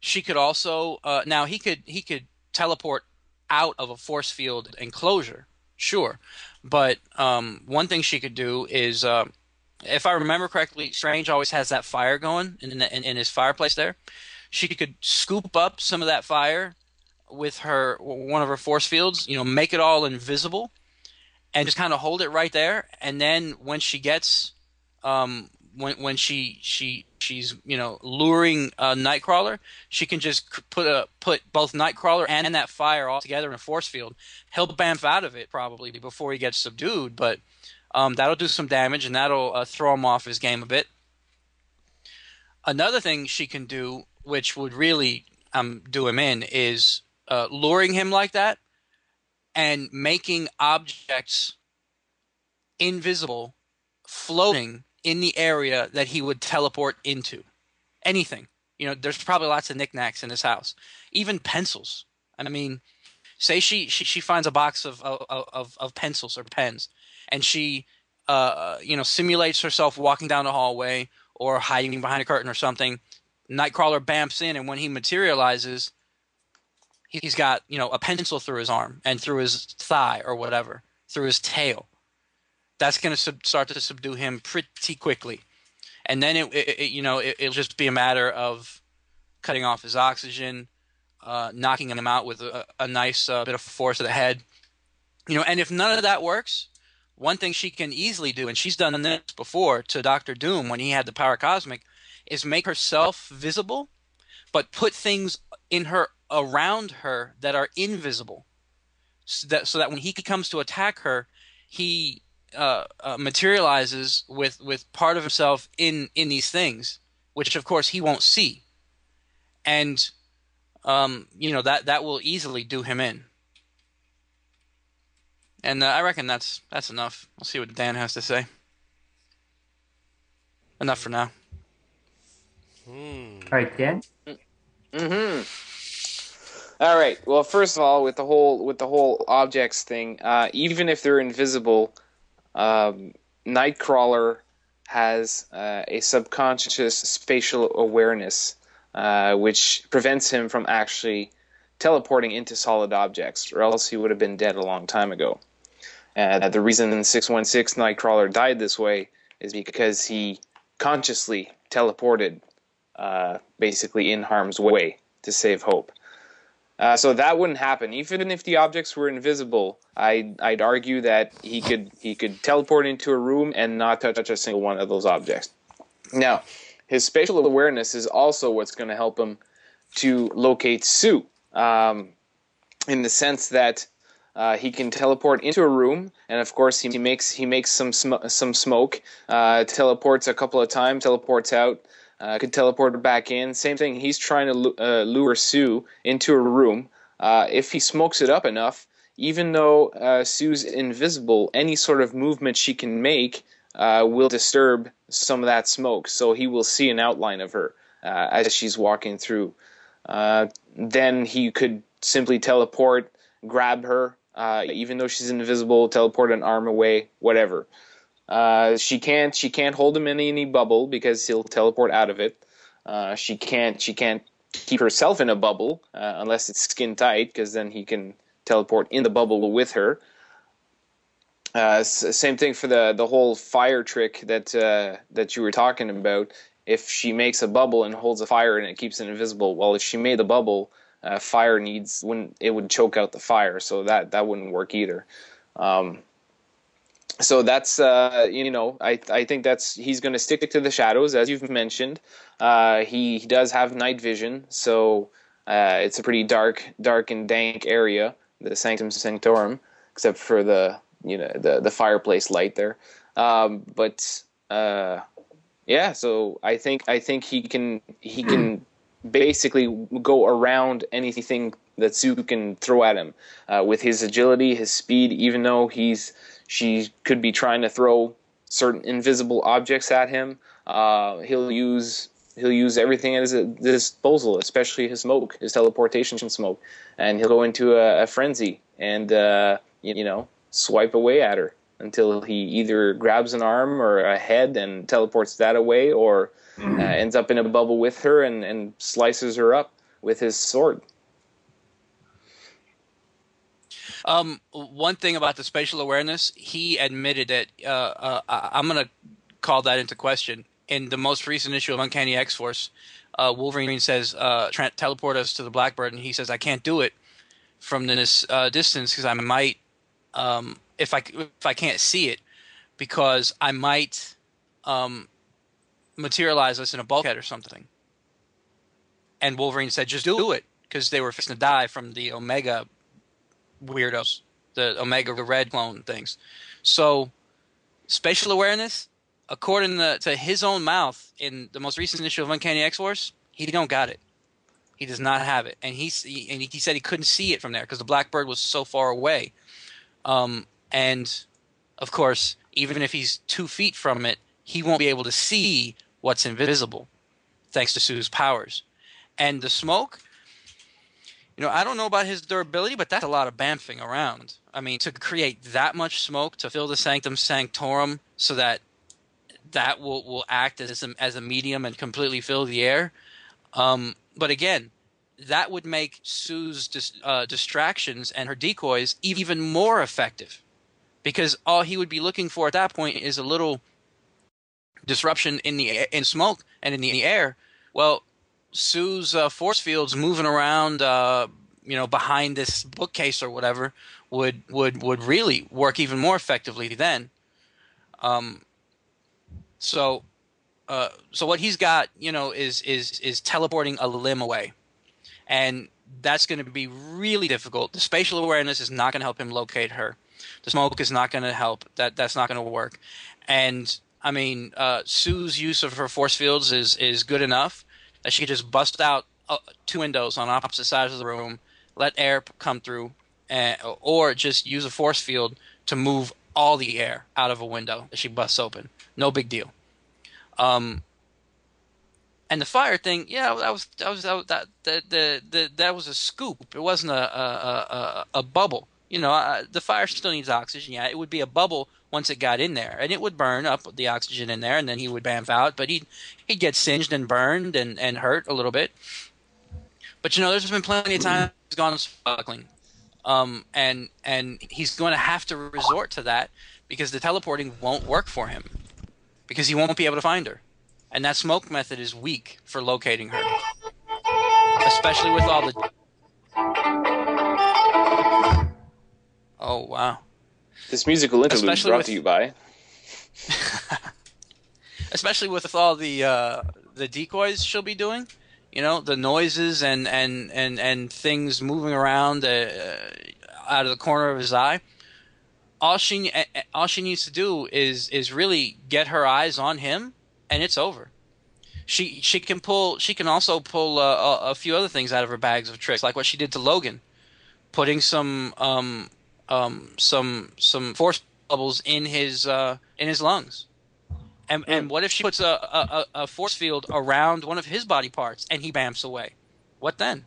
She could also uh, now he could he could teleport out of a force field enclosure, sure, but um, one thing she could do is, uh, if I remember correctly, Strange always has that fire going in, in in his fireplace there. She could scoop up some of that fire with her one of her force fields, you know, make it all invisible, and just kind of hold it right there. And then when she gets, um, when when she she she's you know luring uh, Nightcrawler, she can just c- put a put both Nightcrawler and that fire all together in a force field. He'll bamf out of it probably before he gets subdued, but um, that'll do some damage and that'll uh, throw him off his game a bit. Another thing she can do, which would really um, do him in, is uh, luring him like that and making objects invisible, floating in the area that he would teleport into. Anything. You know, there's probably lots of knickknacks in his house. Even pencils. I mean, say she, she, she finds a box of, of, of, of pencils or pens, and she, uh, you know, simulates herself walking down the hallway or hiding behind a curtain or something. Nightcrawler bamps in, and when he materializes, he's got, you know, a pencil through his arm and through his thigh or whatever, through his tail. That's going to sub- start to subdue him pretty quickly. And then, it, it, it you know, it, it'll just be a matter of cutting off his oxygen, uh, knocking him out with a, a nice uh, bit of force to the head. You know, and if none of that works, one thing she can easily do, and she's done this before to Doctor Doom when he had the power cosmic, is make herself visible, but put things in her around her that are invisible, so that, so that when he comes to attack her, he uh, uh, materializes with, with part of himself in, in these things, which of course he won't see. And, um, you know, that, that will easily do him in. And uh, I reckon that's that's enough. We'll see what Dan has to say. Enough for now. All right, Dan. Mm-hmm. All right. Well, first of all, with the whole with the whole objects thing, uh, even if they're invisible, um, Nightcrawler has uh, a subconscious spatial awareness, uh, which prevents him from actually teleporting into solid objects, or else he would have been dead a long time ago. Uh, the reason six one six Nightcrawler died this way is because he consciously teleported, uh, basically in harm's way to save Hope. Uh, so that wouldn't happen. Even if the objects were invisible, I'd, I'd argue that he could he could teleport into a room and not touch a single one of those objects. Now, his spatial awareness is also what's going to help him to locate Sue, um, in the sense that uh, he can teleport into a room, and of course he makes he makes some sm- some smoke, uh, teleports a couple of times, teleports out. Uh, could teleport her back in. Same thing, he's trying to uh, lure Sue into a room. Uh, if he smokes it up enough, even though uh, Sue's invisible, any sort of movement she can make uh, will disturb some of that smoke. So he will see an outline of her uh, as she's walking through. Uh, then he could simply teleport, grab her, uh, even though she's invisible, teleport an arm away, whatever. Uh, she can't. She can't hold him in any bubble because he'll teleport out of it. Uh, she can't. She can't keep herself in a bubble uh, unless it's skin tight, because then he can teleport in the bubble with her. Uh, same thing for the the whole fire trick that uh, that you were talking about. If she makes a bubble and holds a fire and it keeps it invisible, well, if she made a bubble, uh, fire needs wouldn't it would choke out the fire, so that that wouldn't work either. Um, So that's, uh, you know, I I think that's, he's going to stick to the shadows, as you've mentioned. Uh, he, he does have night vision, so uh, it's a pretty dark, dark and dank area, the Sanctum Sanctorum, except for the, you know, the, the fireplace light there. Um, but uh, yeah, so I think I think he can he can basically go around anything that Sue can throw at him uh, with his agility, his speed, even though he's. She could be trying to throw certain invisible objects at him. Uh, he'll use he'll use everything at his disposal, especially his smoke, his teleportation smoke, and he'll go into a, a frenzy and uh, you, you know swipe away at her until he either grabs an arm or a head and teleports that away, or uh, ends up in a bubble with her and, and slices her up with his sword. Um, one thing about the spatial awareness, he admitted that uh, uh, I- I'm going to call that into question. In the most recent issue of Uncanny X-Force, uh, Wolverine says, uh, tra- teleport us to the Blackbird, and he says, I can't do it from this uh, distance because I might, um, if I if I can't see it, because I might um, materialize us in a bulkhead or something. And Wolverine said, just do it, because they were fixing to die from the Omega weirdos, the Omega Red clone things. So, spatial awareness, according to, to his own mouth, in the most recent issue of Uncanny X-Force, he don't got it. He does not have it, and he and he said he couldn't see it from there because the Blackbird was so far away. Um, and of course, even if he's two feet from it, he won't be able to see what's invisible, thanks to Sue's powers. And the smoke, you know, I don't know about his durability, but that's a lot of bamfing around. I mean, to create that much smoke to fill the Sanctum Sanctorum so that that will, will act as a, as a medium and completely fill the air. Um, but again, that would make Sue's dis, uh, distractions and her decoys even more effective, because all he would be looking for at that point is a little disruption in the in smoke and in the air. Well, Sue's uh, force fields moving around, uh, you know, behind this bookcase or whatever, would would would really work even more effectively then. Um, so, uh, so what he's got, you know, is is is teleporting a limb away, and that's going to be really difficult. The spatial awareness is not going to help him locate her. The smoke is not going to help. That that's not going to work. And I mean, uh, Sue's use of her force fields is is good enough that she could just bust out uh, two windows on opposite sides of the room, let air come through, and, or just use a force field to move all the air out of a window that she busts open. No big deal. Um, and the fire thing, yeah, that was that was that was, that, the, the, the, that was a scoop. It wasn't a a, a, a bubble. You know, uh, the fire still needs oxygen. Yeah, it would be a bubble once it got in there, and it would burn up the oxygen in there, and then he would bamf out. But he'd he'd get singed and burned and, and hurt a little bit. But you know, there's been plenty of times he's gone sparkling, um, and and he's going to have to resort to that because the teleporting won't work for him, because he won't be able to find her, and that smoke method is weak for locating her, especially with all the. Oh wow. This musical interlude Especially brought with- to you by. Especially with all the uh, the decoys she'll be doing, you know, the noises and and, and, and things moving around uh, out of the corner of his eye. All she all she needs to do is is really get her eyes on him, and it's over. She she can pull. She can also pull uh, a, a few other things out of her bags of tricks, like what she did to Logan, putting some um um some some force bubbles in his uh, in his lungs. And and what if she puts a, a, a force field around one of his body parts and he bamfs away? What then?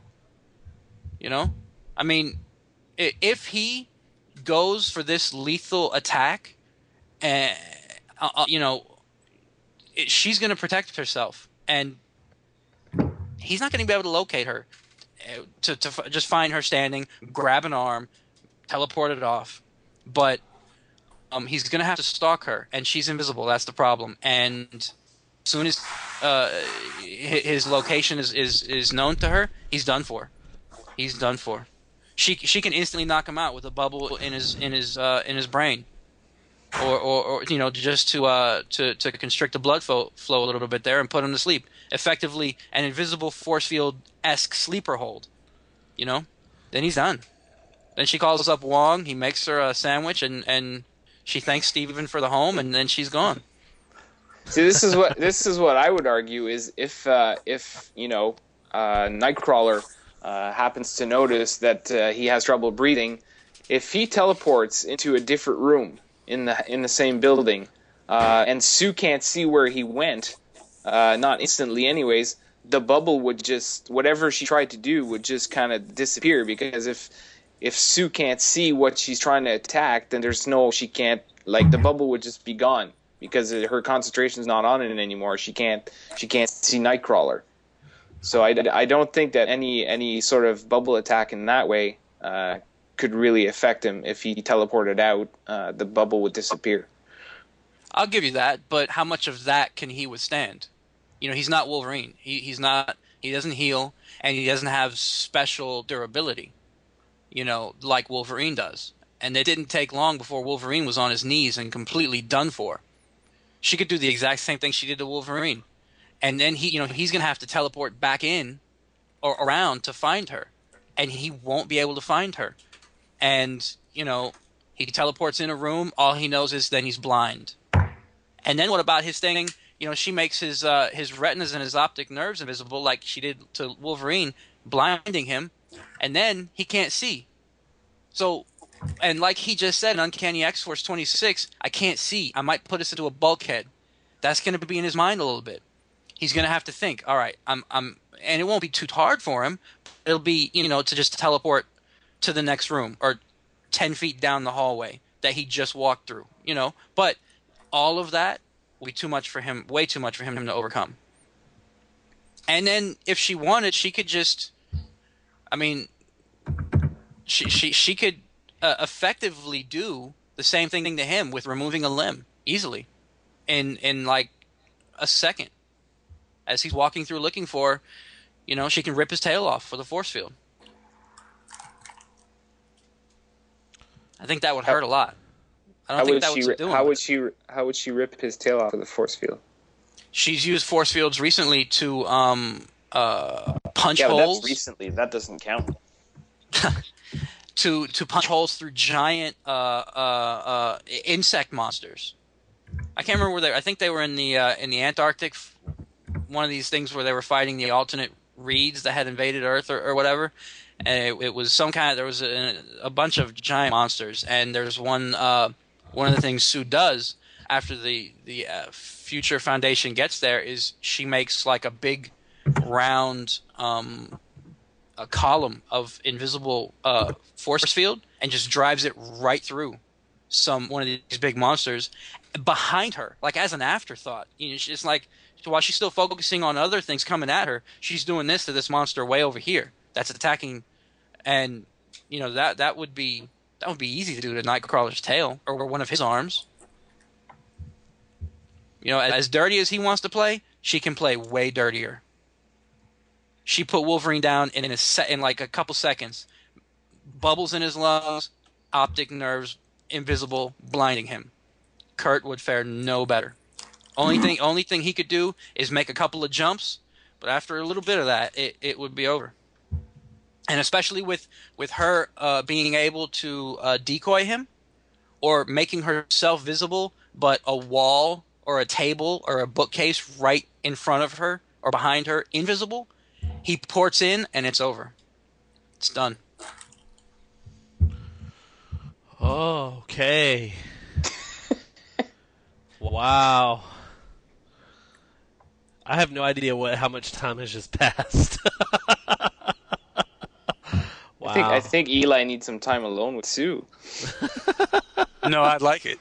You know? I mean, i- if he goes for this lethal attack, and uh, uh, you know, it, she's going to protect herself, and he's not going to be able to locate her. uh, To to f- just find her standing, grab an arm, teleport it off, but. Um, he's going to have to stalk her, and she's invisible. That's the problem. And as soon as uh, his location is, is, is known to her, he's done for. He's done for. She she can instantly knock him out with a bubble in his in his uh, in his brain, or, or, or you know, just to uh to, to constrict the blood flow flow a little bit there and put him to sleep. Effectively, an invisible force field esque sleeper hold. You know, then he's done. Then she calls up Wong. He makes her a sandwich, and and. She thanks Steven for the home, and then she's gone. See, this is what this is what I would argue is if uh, if you know uh, Nightcrawler uh, happens to notice that uh, he has trouble breathing, if he teleports into a different room in the in the same building, uh, and Sue can't see where he went, uh, not instantly anyways, the bubble would just whatever she tried to do would just kind of disappear, because if if Sue can't see what she's trying to attack, then there's no, she can't, like, the bubble would just be gone because her concentration's not on it anymore. She can't, she can't see Nightcrawler. So I, I don't think that any any sort of bubble attack in that way uh, could really affect him. If he teleported out, uh, the bubble would disappear. I'll give you that, but how much of that can he withstand? You know, he's not Wolverine. He he's not. He doesn't heal, and he doesn't have special durability. You know, like Wolverine does. And it didn't take long before Wolverine was on his knees and completely done for. She could do the exact same thing she did to Wolverine, and then he, you know, he's gonna have to teleport back in or around to find her, and he won't be able to find her. And you know, he teleports in a room. All he knows is then he's blind. And then what about his thing? You know, she makes his uh, his retinas and his optic nerves invisible, like she did to Wolverine, blinding him, and then he can't see. So, and like he just said in Uncanny X-Force twenty-six, I can't see. I might put us into a bulkhead. That's going to be in his mind a little bit. He's going to have to think. All right, I'm I'm, and it won't be too hard for him. It'll be, you know, to just teleport to the next room or ten feet down the hallway that he just walked through. You know, but all of that will be too much for him, way too much for him to overcome. And then if she wanted, she could just, I mean, she she she could uh, effectively do the same thing to him with removing a limb easily, in in like a second. As he's walking through looking for, you know, she can rip his tail off for the force field. I think that would hurt a lot. I don't How think would that she? was ri- doing. How it. would she? How would she rip his tail off of the force field? She's used force fields recently to um uh punch Yeah, but holes that's recently. That doesn't count. to to punch holes through giant uh uh uh insect monsters. I can't remember where they. I think they were in the uh, in the Antarctic. One of these things where they were fighting the alternate reeds that had invaded Earth or, or whatever. And it, it was some kind of, there was a, a bunch of giant monsters, and there's one uh, one of the things Sue does after the the uh, Future Foundation gets there is she makes like a big round um, a column of invisible uh, force field and just drives it right through some one of these big monsters behind her, like as an afterthought. You know, it's like while she's still focusing on other things coming at her, she's doing this to this monster way over here that's attacking, and you know that that would be that would be easy to do to Nightcrawler's tail or one of his arms. You know, as dirty as he wants to play, she can play way dirtier. She put Wolverine down in a se- in like a couple seconds, bubbles in his lungs, optic nerves invisible, blinding him. Kurt would fare no better. Only thing only thing he could do is make a couple of jumps, but after a little bit of that, it, it would be over. And especially with, with her uh, being able to uh, decoy him or making herself visible, but a wall or a table or a bookcase right in front of her or behind her invisible, he ports in and it's over. It's done. Okay. Wow. I have no idea what how much time has just passed. Wow. I think I think Eli needs some time alone with Sue. No, I'd like it.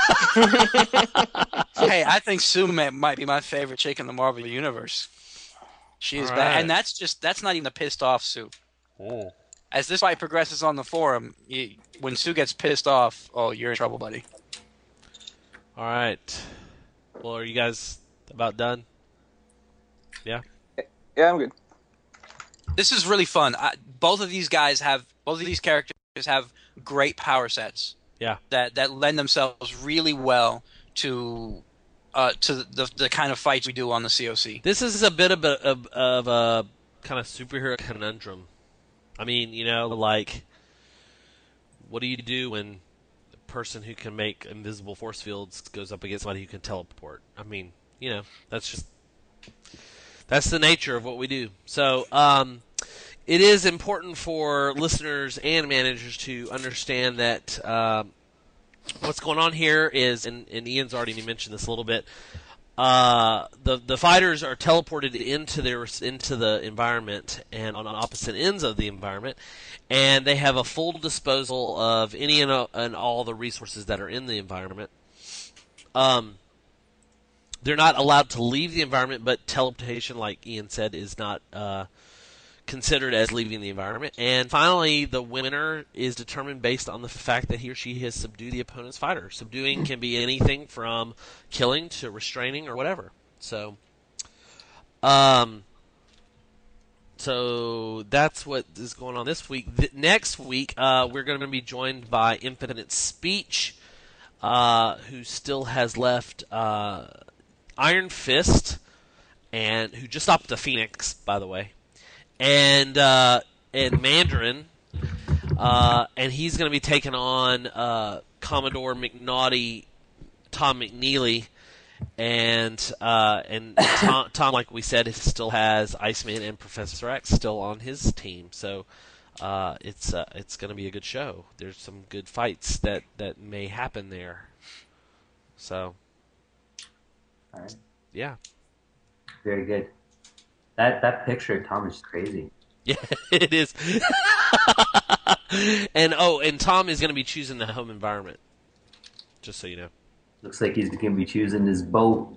Hey, I think Sue may, might be my favorite chick in the Marvel Universe. She is All bad, right. and that's just that's not even a pissed off Sue. Oh. As this fight progresses on the forum, you, when Sue gets pissed off, oh, you're in trouble, buddy. All right. Well, are you guys about done? Yeah. Yeah, I'm good. This is really fun. I, both of these guys have both of these characters have great power sets. Yeah. That that lend themselves really well to uh, to the the kind of fights we do on the C O C. This is a bit of a, of, of a kind of superhero conundrum. I mean, you know, like, what do you do when the person who can make invisible force fields goes up against somebody who can teleport? I mean, you know, that's just that's the nature of what we do. So, um, it is important for listeners and managers to understand that um, what's going on here is, and, and Ian's already mentioned this a little bit. Uh, the the fighters are teleported into their into the environment and on opposite ends of the environment, and they have a full disposal of any and, all, and all the resources that are in the environment. Um, they're not allowed to leave the environment, but teleportation, like Ian said, is not uh, considered as leaving the environment. And finally, the winner is determined based on the fact that he or she has subdued the opponent's fighter. Subduing can be anything from killing to restraining or whatever. So, um, so that's what is going on this week. Th- next week, uh, we're going to be joined by Infinite Speech, uh, who still has left uh, Iron Fist, and who just stopped the Phoenix, by the way. And uh, and Mandarin, uh, and he's going to be taking on uh, Commodore McNaughty, Tom McNeely, and uh, and Tom, Tom, like we said, still has Iceman and Professor X still on his team. So uh, it's uh, it's going to be a good show. There's some good fights that, that may happen there. So, All right. yeah, Very good. That that picture of Tom is crazy. yeah, it is. And oh, and Tom is going to be choosing the home environment. Just so you know. Looks like he's going to be choosing his boat.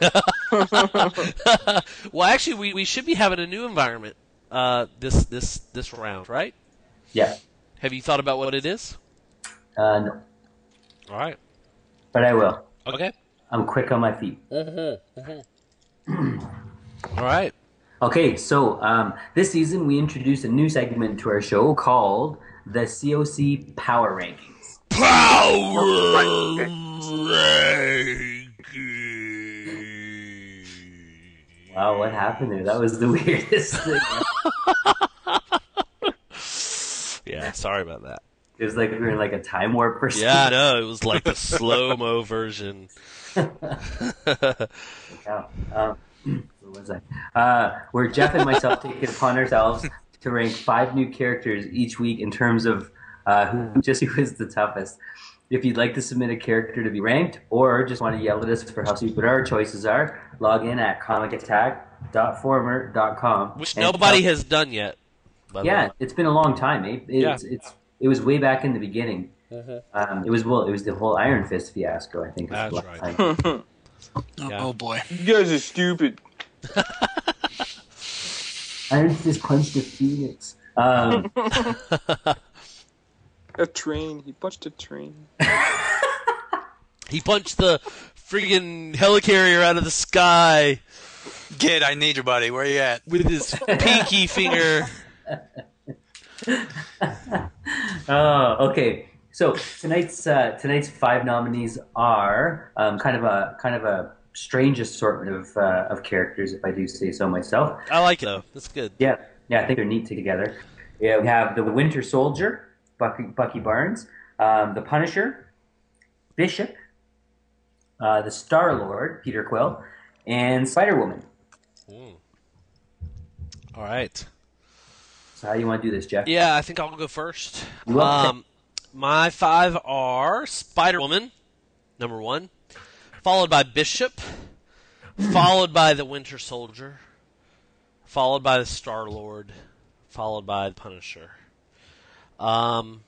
Well, actually, we, we should be having a new environment uh, this this this round, right? Yeah. Have you thought about what it is? Uh, no. All right. But I will. Okay. I'm quick on my feet. Mm-hmm. Mm-hmm. All right. Okay, so um, this season we introduced a new segment to our show called the C O C Power Rankings. Power Rankings. Wow, what happened there? That was the weirdest thing. Yeah, sorry about that. It was like we were in like a time warp or something. Yeah, I know. It was like the slow-mo version. Wow. Um, where was I? Uh, where Jeff and myself take it upon ourselves to rank five new characters each week in terms of uh, who just who is the toughest. If you'd like to submit a character to be ranked, or just want to yell at us for how stupid our choices are, log in at comic attack dot former dot com. Which nobody has done yet. by the Yeah, way. it's been a long time, eh? It's, Yeah. it's it was way back in the beginning. Um, it was well, it was the whole Iron Fist fiasco, I think. is That's the right. last time. Oh, Yeah. oh boy. You guys are stupid. Iron Fist punched a phoenix. Um, A train. He punched a train. He punched the friggin' helicarrier out of the sky Kid, I need you, buddy. Where you at? with his pinky finger. oh, okay. So tonight's uh, tonight's five nominees are um, kind of a kind of a strange assortment of uh, of characters, if I do say so myself. I like it, though. That's good. Yeah, yeah, I think they're neat together. Yeah, we have the Winter Soldier, Bucky, Bucky Barnes, um, the Punisher, Bishop, uh, the Star Lord, Peter Quill, and Spider Woman. All right. So how do you want to do this, Jeff? Yeah, I think I'll go first. You will? Um, my five are Spider-Woman, number one, followed by Bishop, followed by the Winter Soldier, followed by the Star-Lord, followed by the Punisher. Um,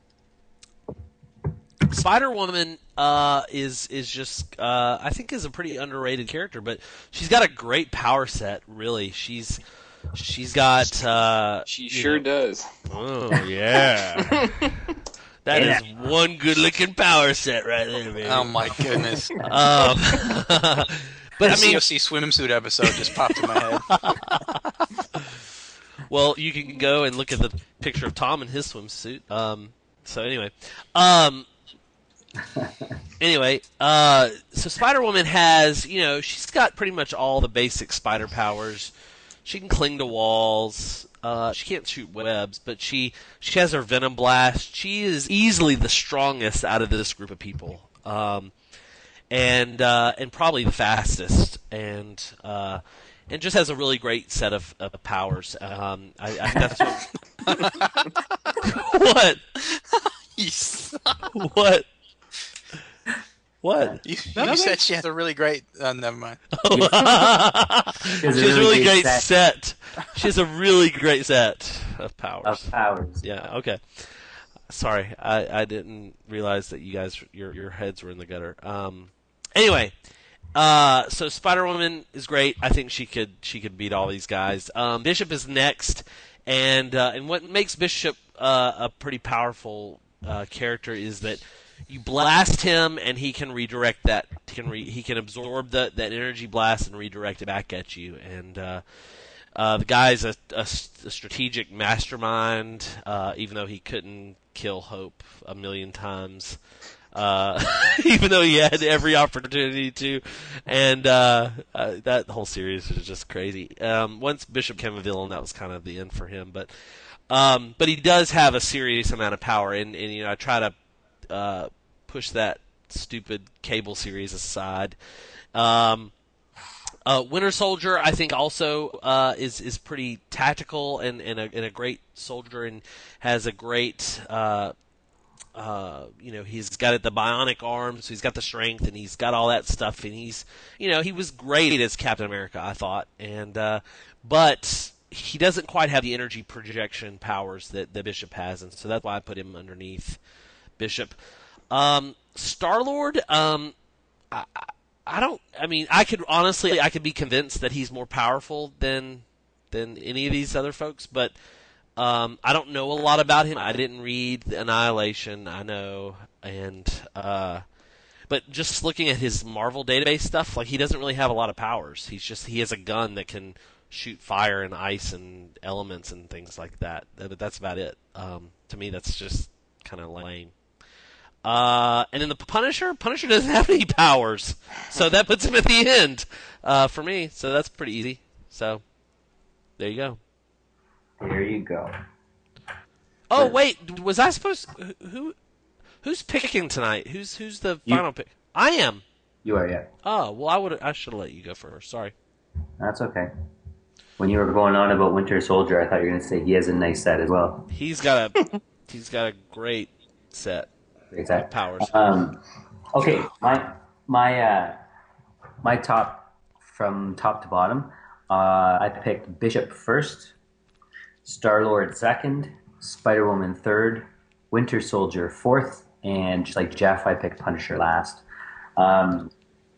Spider-Woman uh, is is just uh, I think is a pretty underrated character, but she's got a great power set. Really, she's she's got uh, She you sure know- does. Oh yeah, that is one good-looking power set right there, baby. Oh my goodness. Um, but I C mean, O C swimsuit episode just popped in my head. well, you can go and look at the picture of Tom in his swimsuit. Um, so anyway, um, anyway, uh, so Spider-Woman has, you know, she's got pretty much all the basic spider powers. She can cling to walls. Uh, she can't shoot webs, but she she has her venom blast. She is easily the strongest out of this group of people, um, and uh, and probably the fastest, and uh, and just has a really great set of, of powers. Um, I, I think that's what. What? Yes. What? What? You, Nothing? you said she has a really great. Uh, never mind. She has She has a really great set. set She has a really great set of powers. of powers. Yeah. Okay. Sorry, I, I didn't realize that you guys your your heads were in the gutter. Um. Anyway, Uh, so Spider Woman is great. I think she could she could beat all these guys. Um, Bishop is next, and uh, and what makes Bishop uh, a pretty powerful uh, character is that you blast him and he can redirect that. He can re, he can absorb the, that energy blast and redirect it back at you. And uh, uh, the guy's a, a, a strategic mastermind, uh, even though he couldn't kill Hope a million times. Uh, even though he had every opportunity to, and uh, uh, that whole series was just crazy. Um, once Bishop became a villain, that was kind of the end for him. But um, but he does have a serious amount of power, and, and you know I try to uh, push that stupid Cable series aside. Um, uh, Winter Soldier, I think, also uh, is is pretty tactical and, and, a, and a great soldier, and has a great. Uh, Uh, you know, he's got the bionic arms, so he's got the strength, and he's got all that stuff, and he's, you know, he was great as Captain America, I thought, and uh, but he doesn't quite have the energy projection powers that the Bishop has, and so that's why I put him underneath Bishop. Um, Star-Lord, um, I, I don't, I mean, I could honestly, I could be convinced that he's more powerful than than any of these other folks, but. Um, I don't know a lot about him. I didn't read Annihilation, I know, and uh, but just looking at his Marvel database stuff, like he doesn't really have a lot of powers. He's just he has a gun that can shoot fire and ice and elements and things like that. But that's about it. Um, to me, that's just kind of lame. Uh, and then the Punisher, Punisher doesn't have any powers, so that puts him at the end uh, for me. So that's pretty easy. So there you go. There you go. Oh wait, was I supposed to, who who's picking tonight? Who's who's the You. final pick? I am. You are, yeah. Oh well, I would I should have let you go first. Sorry. That's okay. When you were going on about Winter Soldier, I thought you were going to say he has a nice set as well. He's got a he's got a great set Great of set. powers. Um, okay, my my uh, my top from top to bottom. Uh, I picked Bishop first. Star-Lord second, Spider-Woman third, Winter Soldier fourth, and just like Jeff, I picked Punisher last. Um,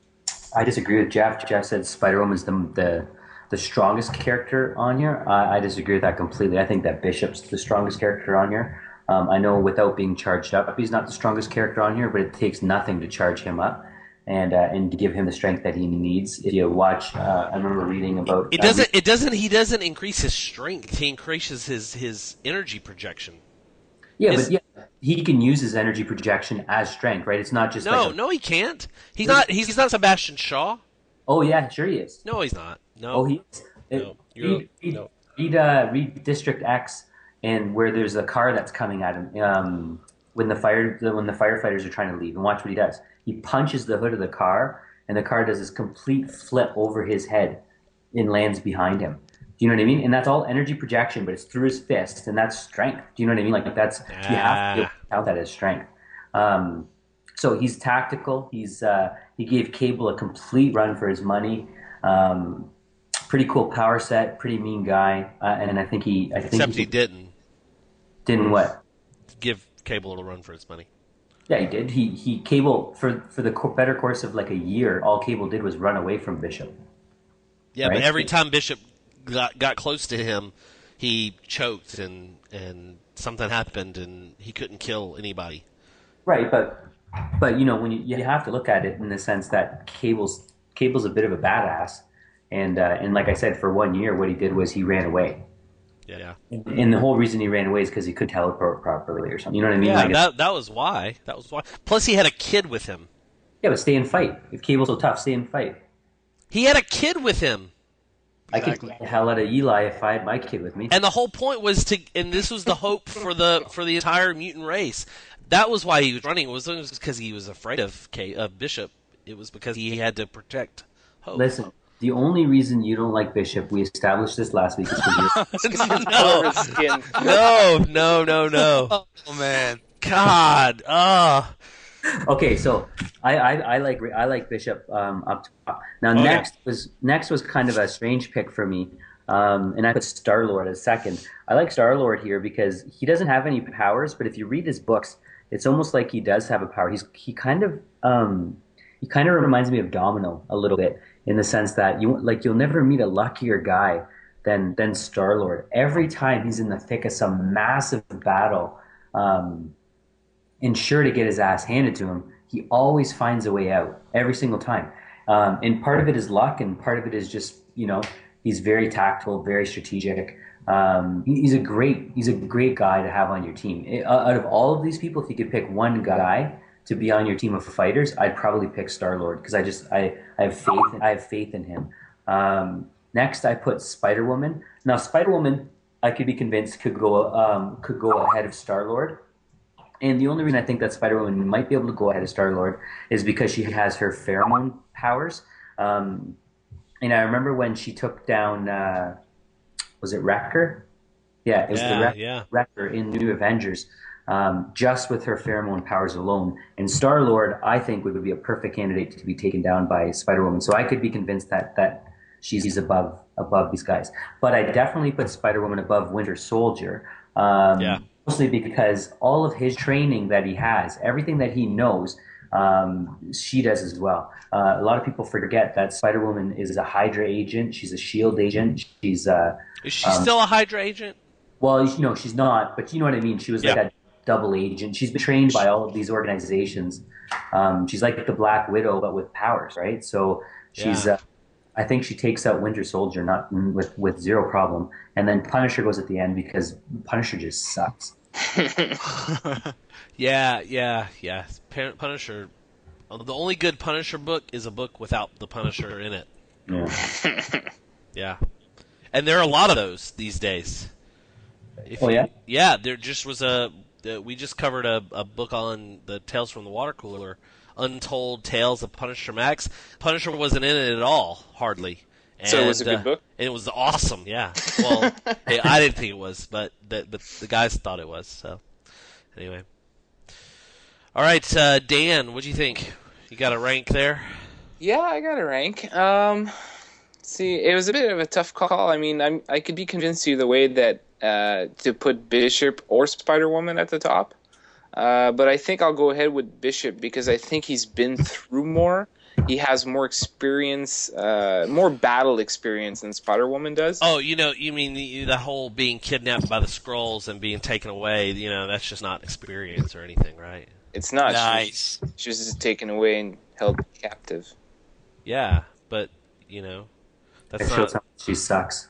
I disagree with Jeff. Jeff said Spider-Woman's the, the the strongest character on here. I, I disagree with that completely. I think that Bishop's the strongest character on here. Um, I know without being charged up, he's not the strongest character on here, but it takes nothing to charge him up. And uh, and to give him the strength that he needs. If you watch, uh, I remember reading about It doesn't. It doesn't. He doesn't increase his strength. He increases his his energy projection. Yeah, Is- but yeah, he can use his energy projection as strength, right? It's not just No, like a, no, he can't. He's not. He's not Sebastian Shaw. oh yeah, sure he is. No, he's not. No. Oh, he is. No, you're- read, read, no. read, uh, read District X, and where there's a car that's coming at him. Um, when the fire when the firefighters are trying to leave, and watch what he does. He punches the hood of the car, and the car does this complete flip over his head and lands behind him. Do you know what I mean? And that's all energy projection, but it's through his fist, and that's strength. Do you know what I mean? Like that's you have to count that as strength. Um, so he's tactical. He's uh, he gave Cable a complete run for his money. Um, pretty cool power set. Pretty mean guy, uh, and I think he. I think Except he didn't didn't what? give Cable a run for his money. Yeah, he did. He he Cable for for the co- better course of like a year. All Cable did was run away from Bishop. Yeah, Right. but every time Bishop got got close to him, he choked and and something happened and he couldn't kill anybody. Right, but but you know when you, you have to look at it in the sense that Cable's Cable's a bit of a badass, and uh, and like I said, for one year, what he did was he ran away, Yeah, yeah. and the whole reason he ran away is because he couldn't teleport properly or something. You know what I mean? Yeah, Like, that that was why. That was why. Plus, he had a kid with him. yeah, but stay and fight. If Cable's so tough, stay and fight. He had a kid with him. I could beat the hell out of Eli if I had my kid with me. And the whole point was to, and this was the hope for the for the entire mutant race. That was why he was running. It wasn't because he was afraid of K, of Bishop. It was because he had to protect Hope. Listen, the only reason you don't like Bishop, we established this last week, is because you're no, His skin. no, no, no, no. Oh man. God, ah, Okay, so I, I, I like I like Bishop um, up top. Now Okay. next was next was kind of a strange pick for me, um, and I put Star Lord as second. I like Star Lord here because he doesn't have any powers, but if you read his books, it's almost like he does have a power. He's he kind of um, he kind of reminds me of Domino a little bit in the sense that you like you'll never meet a luckier guy than than Star Lord. Every time he's in the thick of some massive battle, um, and sure to get his ass handed to him, he always finds a way out every single time. Um, and part of it is luck, and part of it is just you know he's very tactful, very strategic. Um, he- he's a great he's a great guy to have on your team. I- out of all of these people, if you could pick one guy to be on your team of fighters, I'd probably pick Star Lord because I just I, I have faith I have faith in him. Um, next, I put Spider Woman. Now, Spider Woman, I could be convinced could go um, could go ahead of Star Lord. And the only reason I think that Spider Woman might be able to go ahead of Star Lord is because she has her pheromone powers. Um, and I remember when she took down uh, was it Wrecker? Yeah, it was Yeah, the Wreck- yeah. Wrecker in New Avengers. Um, just with her pheromone powers alone. And Star Lord, I think, would be a perfect candidate to be taken down by Spider Woman. So I could be convinced that that she's above above these guys. But I definitely put Spider Woman above Winter Soldier. Um, Yeah. Mostly because all of his training that he has, everything that he knows, um, she does as well. Uh, a lot of people forget that Spider Woman is a Hydra agent. She's a Shield agent. She's uh, Is she still a Hydra agent? well, you know, she's not, but you know what I mean. She was like Yeah. a double agent. She's been trained by all of these organizations. Um, she's like the Black Widow, but with powers, right? So she's, Yeah. uh, I think she takes out Winter Soldier not with with zero problem, and then Punisher goes at the end because Punisher just sucks. Yeah, yeah, yeah. Pan- Punisher. uh, The only good Punisher book is a book without the Punisher in it. Yeah. Yeah, and there are a lot of those these days. If Oh, you- yeah? yeah. There just was a. Uh, we just covered a, a book on the Tales from the Water Cooler, Untold Tales of Punisher Max. Punisher wasn't in it at all, hardly. And, So it was a good uh, book? And it was awesome. Yeah. Well, hey, I didn't think it was, but the, but the guys thought it was. So anyway. All right, uh, Dan, what do you think? You got a rank there? Yeah, I got a rank. Um, see, it was a bit of a tough call. I mean, I'm I could be convinced either way that uh, to put Bishop or Spider Woman at the top, uh, but I think I'll go ahead with Bishop because I think he's been through more. He has more experience, uh, more battle experience than Spider Woman does. Oh, you know, you mean the, the whole being kidnapped by the Skrulls and being taken away? You know, that's just not experience or anything, right? It's not. Nice. She was, she was just taken away and held captive. Yeah, but you know, that's It shows not. how much she sucks.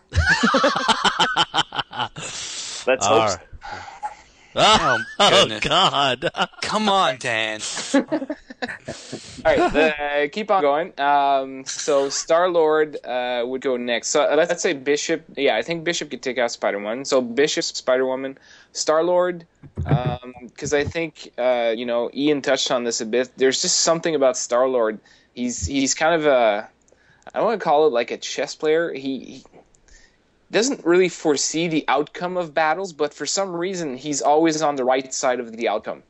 Let's All hope. right. So. Oh, Oh, goodness. God! Come on, Dan. All right, uh, keep on going. Um, so Star Lord uh, would go next. So uh, let's say Bishop. Yeah, I think Bishop could take out Spider Woman. So Bishop, Spider Woman, Star Lord. Because I think uh, you know Ian touched on this a bit. There's just something about Star Lord. He's he's kind of a I don't want to call it like a chess player. He, he doesn't really foresee the outcome of battles, but for some reason he's always on the right side of the outcome.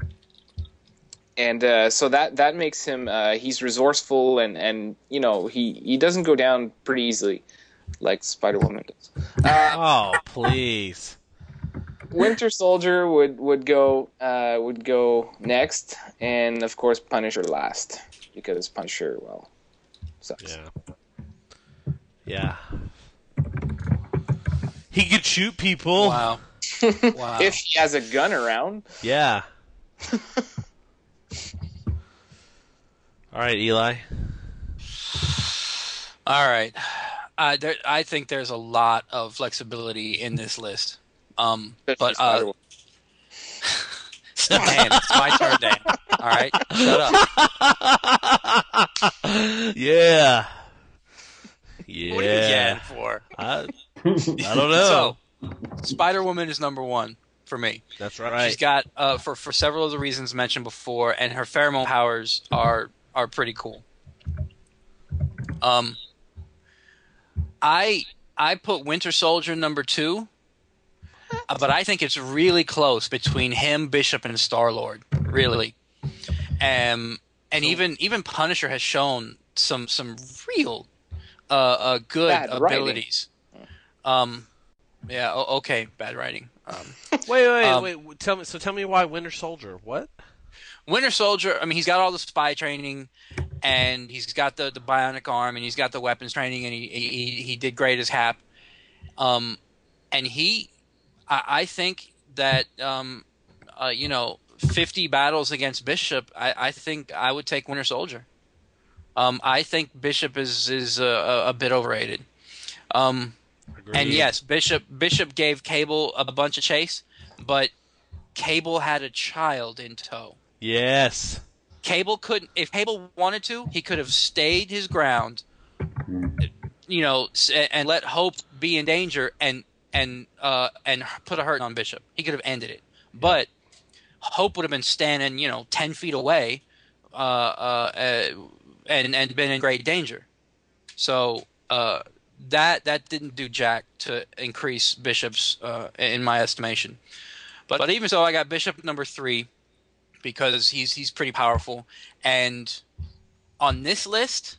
And uh, so that that makes him uh, he's resourceful and, and you know he, he doesn't go down pretty easily like Spider Woman does. Uh, Oh, please! Winter Soldier would would go uh, would go next, and of course Punisher last because Punisher well sucks. Yeah, yeah. He could shoot people. Wow. Wow. If he has a gun around. Yeah. All right, Eli. All right. Uh, there, I think there's a lot of flexibility in this list. Um, but uh, Spider-Woman. Dan, it's my turn, Dan. All right, shut up. Yeah. Yeah. What are you getting for? I, I don't know. So, Spider Woman is number one for me. That's right. She's got uh, for for several of the reasons mentioned before, and her pheromone powers are are pretty cool. Um, I I put Winter Soldier number two, uh, but I think it's really close between him, Bishop, and Star Lord. Really, um, and even even Punisher has shown some some real uh, uh good Bad writing. abilities. Um, yeah. o- Okay. Bad writing. Um, Wait, wait, Um, wait. Tell me. So tell me why Winter Soldier. What? Winter Soldier, I mean, he's got all the spy training, and he's got the, the bionic arm, and he's got the weapons training, and he he, he did great as Hap. Um, and he, I, I think that um, uh, you know, fifty battles against Bishop, I, I think I would take Winter Soldier. Um, I think Bishop is is a, a, a bit overrated. Um, and yes, Bishop Bishop gave Cable a bunch of chase, but Cable had a child in tow. Yes. Cable couldn't. If Cable wanted to, he could have stayed his ground, you know, s- and let Hope be in danger, and and uh, and put a hurt on Bishop. He could have ended it, but Hope would have been standing, you know, ten feet away, uh, uh, uh, and and been in great danger. So uh, that that didn't do jack to increase Bishop's, uh, in my estimation. But but even so, I got Bishop number three because he's he's pretty powerful, and on this list,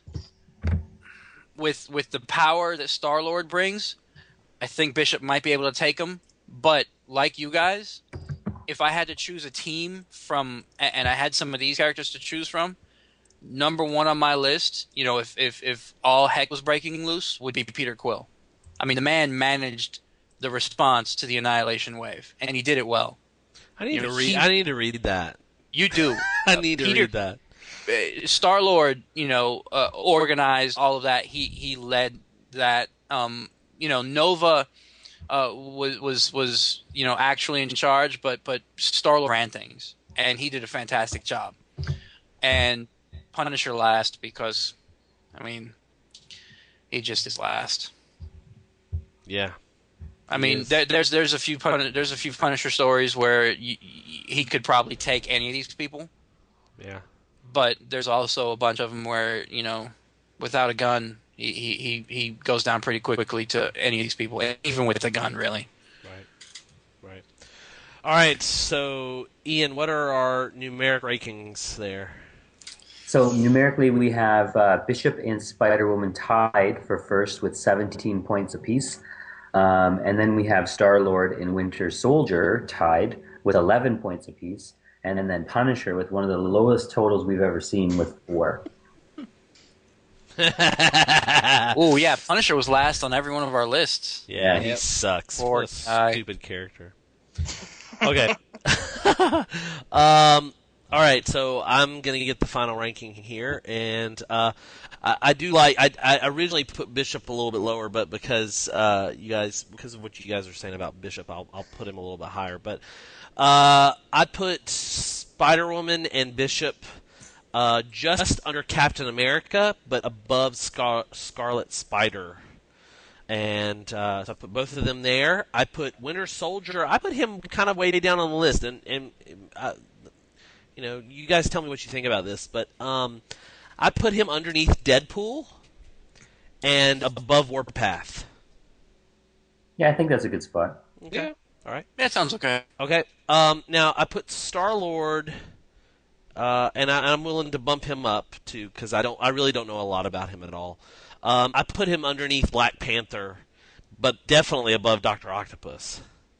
with with the power that Star-Lord brings, I think Bishop might be able to take him. But like you guys, if I had to choose a team from, and I had some of these characters to choose from, number one on my list, you know, if if if all heck was breaking loose, would be Peter Quill. I mean, the man managed the response to the Annihilation Wave, and he did it well. I need You to know, read. he- I need to read that. You do. I need to Peter- read that. Star Lord, you know, uh, organized all of that. He he led that. Um, you know, Nova uh, was was was you know actually in charge, but but Star Lord ran things, and he did a fantastic job. And Punisher last because, I mean, he just is last. Yeah. I He mean, is. there, there's there's a few Pun- there's a few Punisher stories where y- y- he could probably take any of these people. Yeah. But there's also a bunch of them where, you know, without a gun, he, he, he, he goes down pretty quick, quickly to any of these people, even with a gun, really. Right. Right. All right. So, Ian, what are our numeric rankings there? So numerically, we have uh, Bishop and Spider-Woman tied for first with seventeen points apiece. Um, and then we have Star-Lord and Winter Soldier tied with eleven points apiece. And then, then Punisher with one of the lowest totals we've ever seen with four. Oh, yeah, Punisher was last on every one of our lists. Yeah, he Yep. sucks. Poor What a guy. stupid character. Okay. um. All right. So I'm gonna get the final ranking here, and uh, I, I do like. I, I originally put Bishop a little bit lower, but because uh, you guys, because of what you guys are saying about Bishop, I'll I'll put him a little bit higher. But uh, I put Spider-Woman and Bishop uh, just under Captain America, but above Scar- Scarlet Spider. And uh, so I put both of them there. I put Winter Soldier. I put him kind of way down on the list, and and uh, you know, you guys tell me what you think about this. But um, I put him underneath Deadpool and above Warpath. Yeah, I think that's a good spot. Okay. Yeah. All right. That sounds okay. Okay. Um, now I put Star Lord, uh, and I, I'm willing to bump him up too because I don't. I really don't know a lot about him at all. Um, I put him underneath Black Panther, but definitely above Doctor Octopus.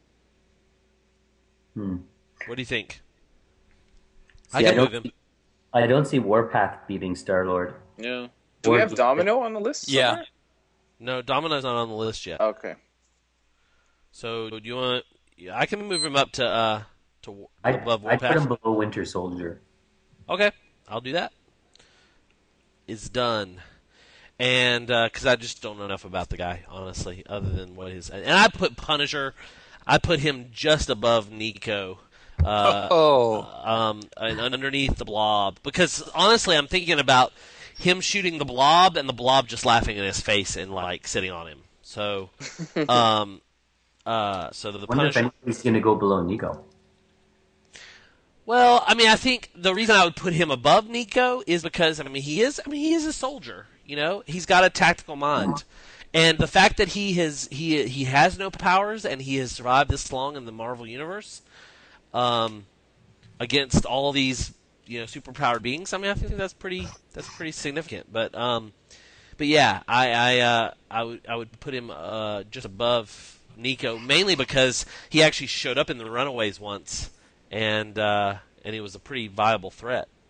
Hmm. What do you think? See, I can I don't, move him. I don't see Warpath beating Star-Lord. Yeah. Do we Or- have Domino on the list? Yeah. somewhere? No, Domino's not on the list yet. Okay. So do you want? Yeah, I can move him up to uh to I, above I put Warpath. him below Winter Soldier. Okay, I'll do that. It's done. And because I just don't know enough about the guy, honestly, other than what his and I put Punisher, I put him just above Nico, uh, Oh. um, and underneath the Blob, because honestly, I'm thinking about him shooting the Blob and the Blob just laughing in his face and like sitting on him. So, um, uh, so the, the I wonder if Punisher. anybody's going to go below Nico. Well, I mean, I think the reason I would put him above Nico is because I mean he is I mean he is a soldier, you know. He's got a tactical mind, and the fact that he has he he has no powers and he has survived this long in the Marvel universe, um, against all of these you know superpowered beings. I mean, I think that's pretty that's pretty significant. But um, but yeah, I I uh, I would I would put him uh just above Nico mainly because he actually showed up in the Runaways once. And uh, and he was a pretty viable threat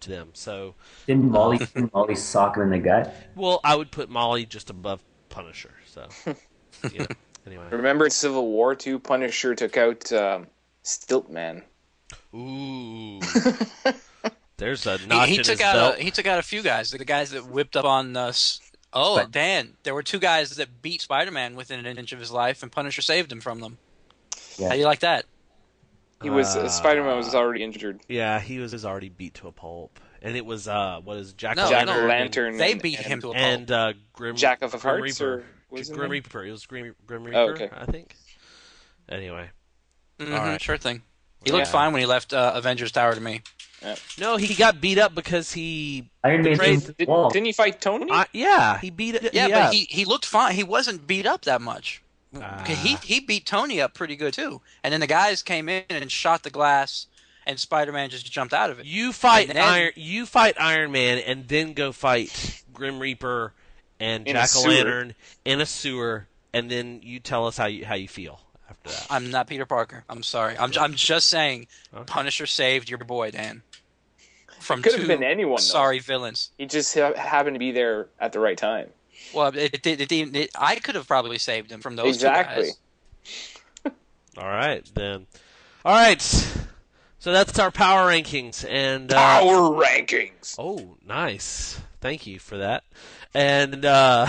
to them. So, Didn't Molly, didn't Molly sock him in the gut? well, I would put Molly just above Punisher. So, you know, anyway. Remember in Civil War too, Punisher took out um, Stiltman. Ooh. There's a notch He, he in took his out belt. a, he took out a few guys. The guys that whipped up on us. Oh, Sp- Dan! There were two guys that beat Spider-Man within an inch of his life, and Punisher saved him from them. Yeah. How do you like that? He was uh, Spider-Man was already injured. Yeah, he was, was already beat to a pulp. And it was, uh, what is Jack No, Jack no, o' Lantern. They and- beat and- him to a pulp. and uh, Grim, Jack of Grim Hearts, Reaper. or what was his Grim name? Reaper. It was Grim, Grim Reaper, Oh, okay. I think. Anyway. Mhm, all right. Sure thing. He looked Yeah. fine when he left uh, Avengers Tower to me. No, he got beat up because he... Iron Man Betrayed- through the Did, wall. didn't he fight Tony? I, yeah, he beat it. Yeah, yeah. but he, he looked fine. He wasn't beat up that much. Ah. He he beat Tony up pretty good too. And then the guys came in and shot the glass, and Spider-Man just jumped out of it. You fight And then- Iron. You fight Iron Man, and then go fight Grim Reaper and In a Jack o' Lantern sewer. in a sewer, and then you tell us how you how you feel after that. I'm not Peter Parker. I'm sorry. I'm I'm just saying, Punisher saved your boy Dan from Could have two been anyone, though. sorry villains. He just ha- happened to be there at the right time. Well, it, it, it, it, it I could have probably saved him from those Exactly. two guys. All right, then. All right. So that's our power rankings, and uh, Power rankings. oh, nice. Thank you for that. And uh,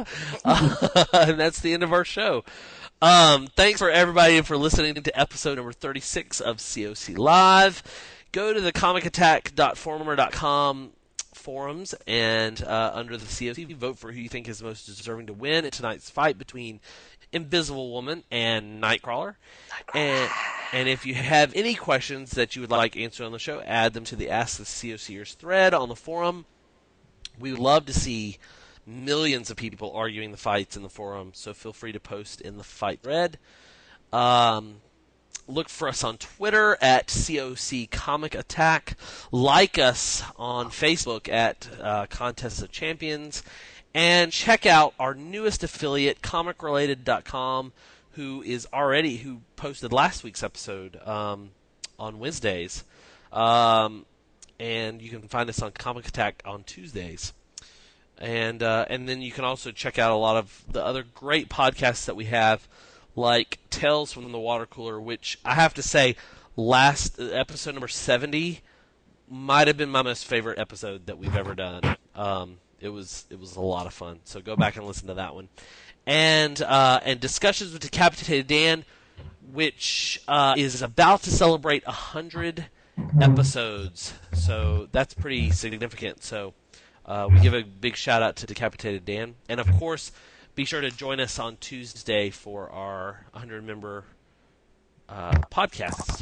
and that's the end of our show. Um, thanks for everybody for listening to episode number thirty-six of C O C Live. Go to the comic attack dot forumer dot com forums and uh, under the C O C, vote for who you think is most deserving to win in tonight's fight between Invisible Woman and Nightcrawler. And, and if you have any questions that you would like answered on the show, add them to the Ask the COCers thread on the forum. We would love to see millions of people arguing the fights in the forum, so feel free to post in the fight thread. Um, look for us on Twitter at C O C Comic Attack. Like us on Facebook at uh, Contest of Champions. And check out our newest affiliate, comic related dot com, who is already, who posted last week's episode um, on Wednesdays. Um, and you can find us on Comic Attack on Tuesdays. And uh, and then you can also check out a lot of the other great podcasts that we have, like Tales from the Water Cooler, which I have to say, last episode number seventy might have been my most favorite episode that we've ever done. Um, it was it was a lot of fun. So go back and listen to that one. And uh, and Discussions with Decapitated Dan, which uh, is about to celebrate a hundred episodes. So that's pretty significant. So uh, we give a big shout out to Decapitated Dan, and of course, be sure to join us on Tuesday for our hundred member uh, podcast.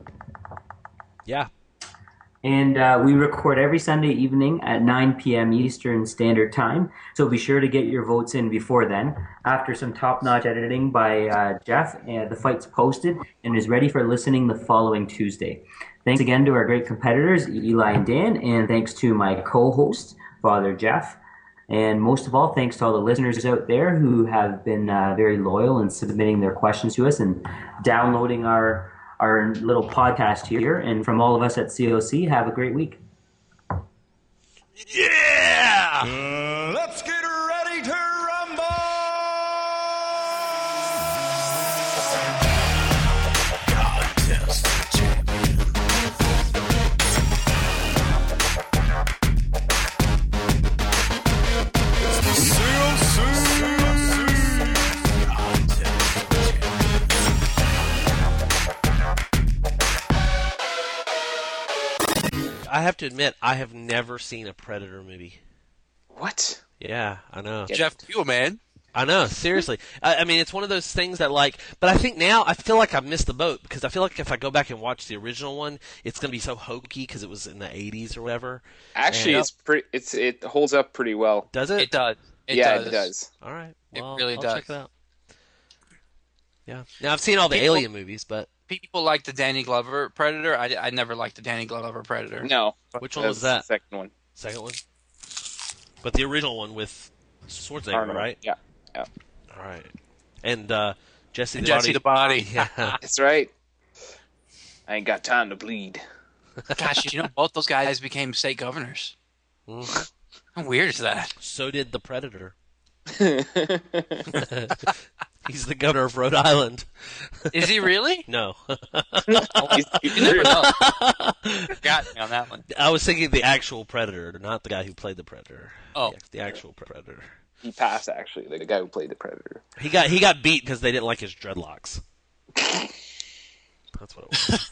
Yeah. And uh, we record every Sunday evening at nine p.m. Eastern Standard Time, so be sure to get your votes in before then. After some top-notch editing by uh, Jeff, uh, the fight's posted and is ready for listening the following Tuesday. Thanks again to our great competitors, Eli and Dan, and thanks to my co-host, Father Jeff. And most of all, thanks to all the listeners out there who have been uh, very loyal in submitting their questions to us and downloading our our little podcast here. And from all of us at C O C, have a great week. Yeah! Uh, let's get ready to rumble! Contest champion. It's the C O C Contest champion. I have to admit, I have never seen a Predator movie. What? Yeah, I know. Jeff, you a man? I know, seriously. I, I mean, it's one of those things that, like, but I think now I feel like I've missed the boat because I feel like if I go back and watch the original one, it's going to be so hokey because it was in the eighties or whatever. Actually, And- it's pretty. It's it holds up pretty well. Does it? It does. It yeah, does. it does. All right. It Well, really I'll does. check it out. Yeah. Now, I've seen all the People- Alien movies, but People like the Danny Glover Predator. I, I never liked the Danny Glover Predator. No. which one was that? The second one. Second one? But the original one with Schwarzenegger, Arnold. right? Yeah. Yeah. All right. And uh, Jesse the Jesse Body. the Body. Yeah. That's right. I ain't got time to bleed. Gosh, you know, both those guys became state governors. Mhm. How weird is that? So did the Predator. He's the governor of Rhode Island. Is he really? No. You never know. Got me on that one. I was thinking the actual Predator, not the guy who played the Predator. Oh. The, the actual Predator. He passed, actually, the guy who played the Predator. He got he got beat because they didn't like his dreadlocks. That's what it was.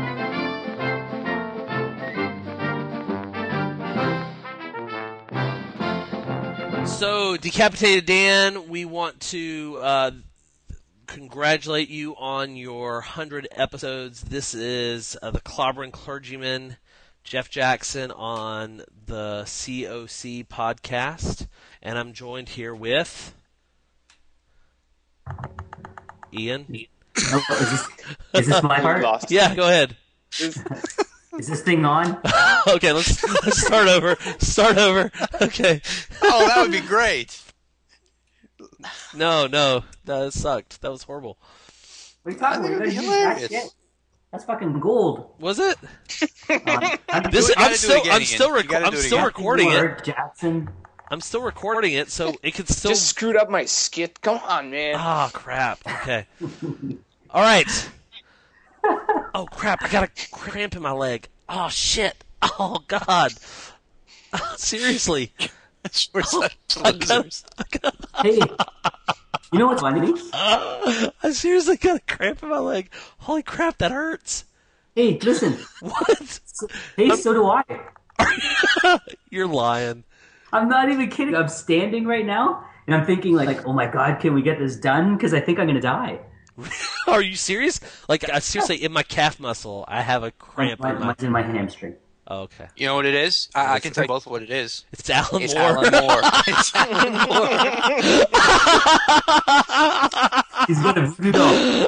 So, Decapitated Dan, we want to uh, congratulate you on your one hundred episodes. This is uh, the Clobbering Clergyman, Jeff Jackson, on the C O C podcast. And I'm joined here with Ian. Oh, is, this, is this my part? Lost. Yeah, go ahead. Is this thing on? Okay, let's, let's start over. Start over. Okay. Oh, that would be great. No, no, that sucked. That was horrible. What are you talking I think about? it'd be You gotta use that hilarious. shit. That's fucking gold. Was it? Uh, I'm This You gotta I'm do it still again, I'm Ian. still You rec- gotta I'm do it still again. recording it. Word, Jackson. I'm still recording it, so it could still. Just screwed up my skit. Come on, man. Ah, crap. Okay. All right. Oh crap! I got a cramp in my leg. Oh shit! Oh god! Seriously. We're such I got, losers. I, got, Hey, you know what's funny? I seriously got a cramp in my leg. Holy crap! That hurts. Hey, listen. What? Hey, so do I. You're lying. I'm not even kidding. I'm standing right now, and I'm thinking like, oh my god, can we get this done? Because I think I'm gonna die. Are you serious? Like, I seriously, in my calf muscle, I have a cramp My, in my. mine's in my hamstring. Oh, okay. You know what it is? I, I can tell you both what it is. It's Alan It's Moore. Alan Moore. It's Alan Moore. He's gonna voodoo doll.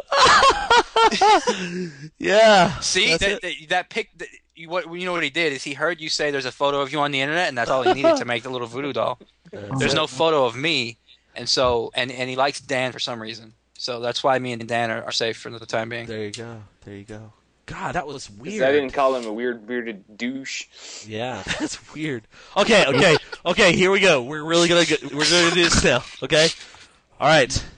Yeah. See that's that, it. that that pic. That, you, what you know what he did is he heard you say there's a photo of you on the internet, and that's all he needed to make the little voodoo doll. There's no photo of me, and so and and he likes Dan for some reason. So that's why me and Dan are, are safe for the time being. There you go. There you go. God, that was 'Cause weird. I didn't call him a weird, bearded douche. Yeah, that's weird. Okay, okay, okay. Here we go. We're really gonna go, we're gonna do this now. Okay. All right.